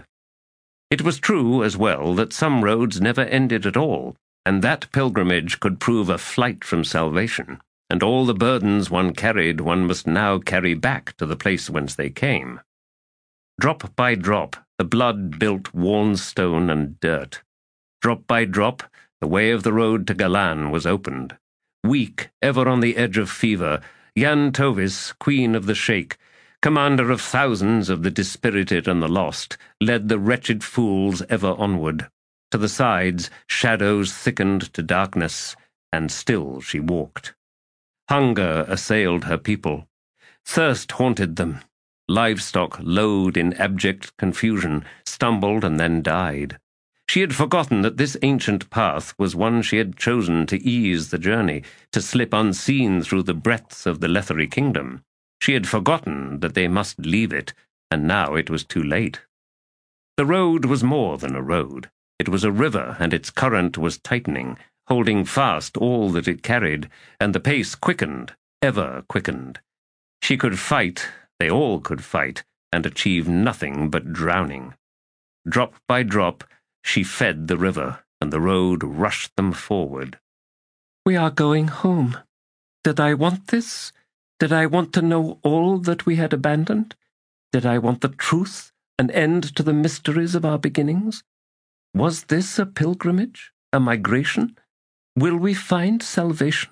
It was true, as well, that some roads never ended at all, and that pilgrimage could prove a flight from salvation, and all the burdens one carried one must now carry back to the place whence they came. Drop by drop, the blood built worn stone and dirt. Drop by drop, the way of the road to Galan was opened. Weak, ever on the edge of fever, Jan Tovis, queen of the Sheikh, commander of thousands of the dispirited and the lost, led the wretched fools ever onward. To the sides, shadows thickened to darkness, and still she walked. Hunger assailed her people. Thirst haunted them. Livestock lowed in abject confusion, stumbled and then died. She had forgotten that this ancient path was one she had chosen to ease the journey, to slip unseen through the breadth of the Lethery kingdom. She had forgotten that they must leave it, and now it was too late. The road was more than a road. It was a river, and its current was tightening, holding fast all that it carried, and the pace quickened, ever quickened. She could fight, they all could fight, and achieve nothing but drowning. Drop by drop, she fed the river, and the road rushed them forward. We are going home. Did I want this? Did I want to know all that we had abandoned? Did I want the truth, an end to the mysteries of our beginnings? Was this a pilgrimage, a migration? Will we find salvation?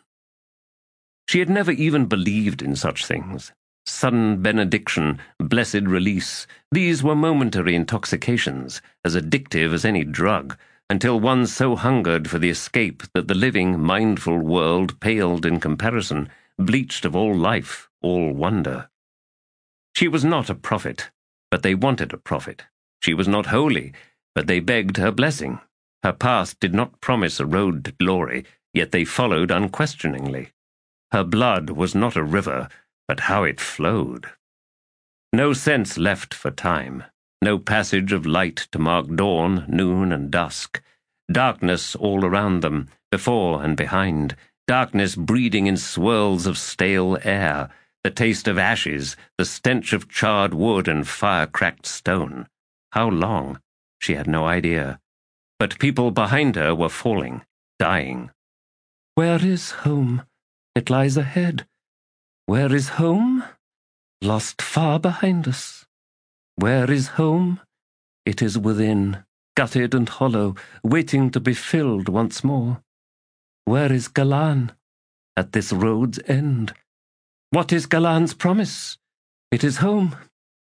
She had never even believed in such things. Sudden benediction, blessed release, these were momentary intoxications, as addictive as any drug, until one so hungered for the escape that the living, mindful world paled in comparison, bleached of all life, all wonder. She was not a prophet, but they wanted a prophet. She was not holy, but they begged her blessing. Her path did not promise a road to glory, yet they followed unquestioningly. Her blood was not a river, but how it flowed. No sense left for time, no passage of light to mark dawn, noon, and dusk, darkness all around them, before and behind, darkness breeding in swirls of stale air, the taste of ashes, the stench of charred wood and fire-cracked stone. How long? She had no idea. But people behind her were falling, dying. Where is home? It lies ahead. Where is home? Lost far behind us. Where is home? It is within, gutted and hollow, waiting to be filled once more. Where is Galan? At this road's end. What is Galan's promise? It is home.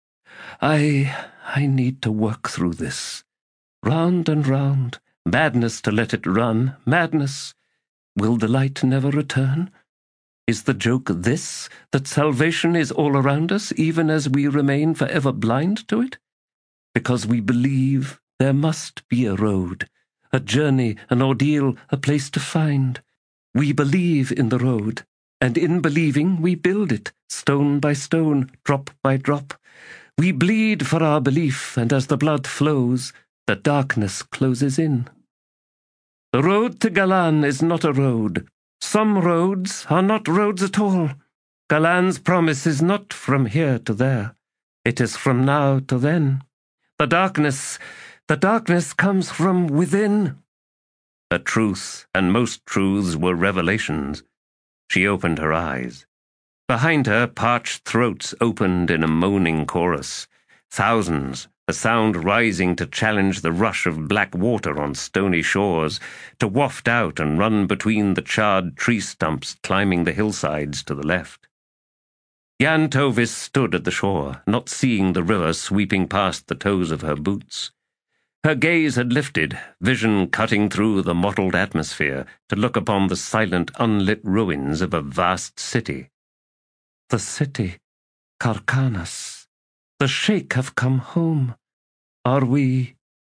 I need to work through this. Round and round, madness to let it run, madness. Will the light never return? Is the joke this, that salvation is all around us, even as we remain forever blind to it? Because we believe there must be a road, a journey, an ordeal, a place to find. We believe in the road, and in believing we build it, stone by stone, drop by drop. We bleed for our belief, and as the blood flows, the darkness closes in. The road to Galan is not a road. Some roads are not roads at all. Galan's promise is not from here to there. It is from now to then. The darkness comes from within. A truth, and most truths were revelations. She opened her eyes. Behind her, parched throats opened in a moaning chorus. Thousands, the sound rising to challenge the rush of black water on stony shores, to waft out and run between the charred tree stumps climbing the hillsides to the left. Jan Tovis stood at the shore, not seeing the river sweeping past the toes of her boots. Her gaze had lifted, vision cutting through the mottled atmosphere, to look upon the silent, unlit ruins of a vast city. The city, Karkanas. The Sheikh have come home. Are we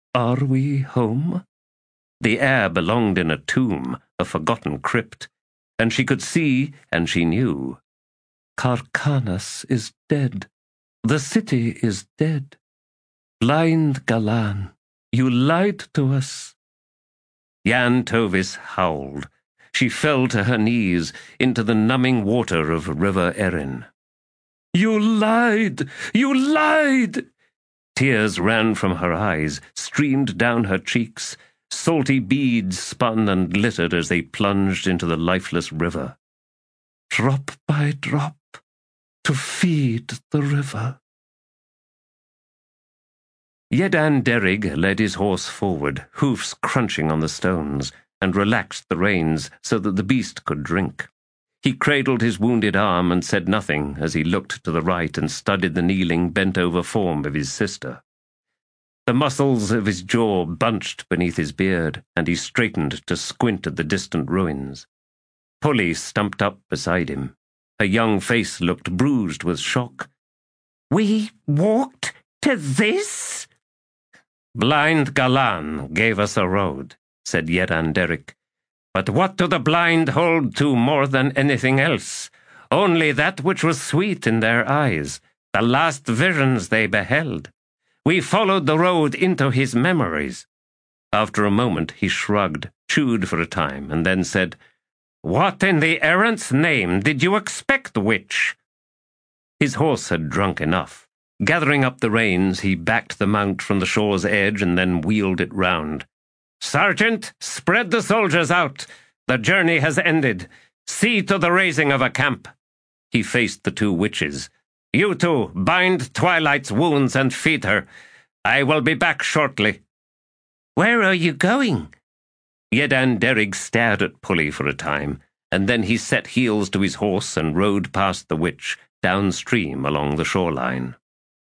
home? The air belonged in a tomb, a forgotten crypt, and she could see, and she knew. Karkanas is dead. The city is dead. Blind Galan, you lied to us. Jan Tovis howled. She fell to her knees into the numbing water of River Erin. You lied! You lied! Tears ran from her eyes, streamed down her cheeks. Salty beads spun and glittered as they plunged into the lifeless river. Drop by drop, to feed the river. Yedan Derig led his horse forward, hoofs crunching on the stones, and relaxed the reins so that the beast could drink. He cradled his wounded arm and said nothing as he looked to the right and studied the kneeling, bent-over form of his sister. The muscles of his jaw bunched beneath his beard, and he straightened to squint at the distant ruins. Polly stumped up beside him. Her young face looked bruised with shock. We walked to this? Blind Galan gave us a road, said Yedan Derig. But what do the blind hold to more than anything else? Only that which was sweet in their eyes, the last visions they beheld. We followed the road into his memories. After a moment he shrugged, chewed for a time, and then said, What in the errant's name did you expect, witch? His horse had drunk enough. Gathering up the reins, he backed the mount from the shore's edge and then wheeled it round. Sergeant, spread the soldiers out. The journey has ended. See to the raising of a camp. He faced the two witches. You two, bind Twilight's wounds and feed her. I will be back shortly. Where are you going? Yedan Derig stared at Polly for a time, and then he set heels to his horse and rode past the witch, downstream along the shoreline.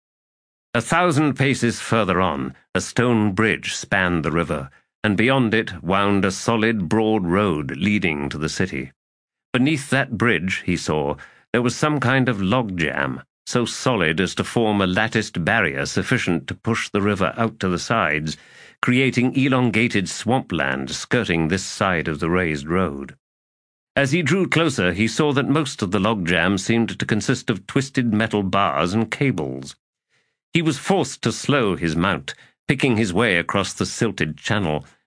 1,000 paces further on, a stone bridge spanned the river, and beyond it wound a solid, broad road leading to the city. Beneath that bridge, he saw, there was some kind of logjam, so solid as to form a latticed barrier sufficient to push the river out to the sides, creating elongated swampland skirting this side of the raised road. As he drew closer, he saw that most of the logjam seemed to consist of twisted metal bars and cables. He was forced to slow his mount, picking his way across the silted channel,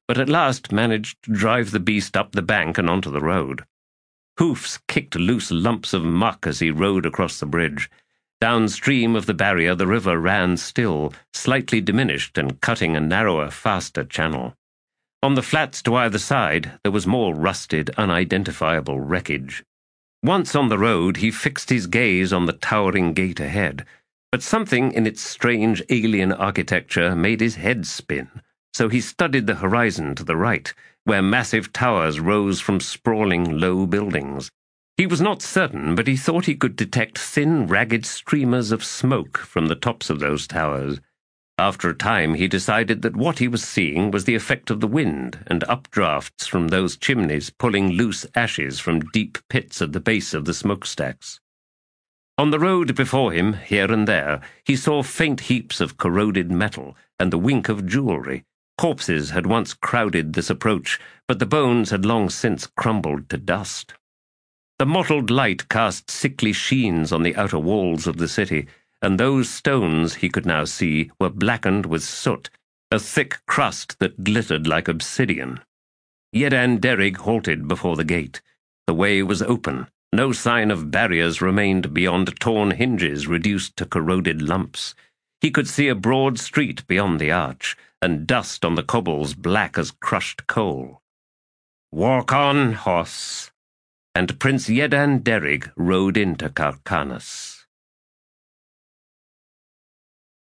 but at last managed to drive the beast up the bank and onto the road. Hoofs kicked loose lumps of muck as he rode across the bridge. Downstream of the barrier the river ran still, slightly diminished and cutting a narrower, faster channel. On the flats to either side there was more rusted, unidentifiable wreckage. Once on the road, he fixed his gaze on the towering gate ahead, but something in its strange alien architecture made his head spin, so he studied the horizon to the right, where massive towers rose from sprawling low buildings. He was not certain, but he thought he could detect thin, ragged streamers of smoke from the tops of those towers. After a time, he decided that what he was seeing was the effect of the wind and updrafts from those chimneys pulling loose ashes from deep pits at the base of the smokestacks. On the road before him, here and there, he saw faint heaps of corroded metal and the wink of jewelry. Corpses had once crowded this approach, but the bones had long since crumbled to dust. The mottled light cast sickly sheens on the outer walls of the city, and those stones, he could now see, were blackened with soot, a thick crust that glittered like obsidian. Yedan Derrig halted before the gate. The way was open. No sign of barriers remained beyond torn hinges reduced to corroded lumps. He could see a broad street beyond the arch, and dust on the cobbles black as crushed coal. "Walk on, Hoss." And Prince Yedan Derrig rode into Carcanos.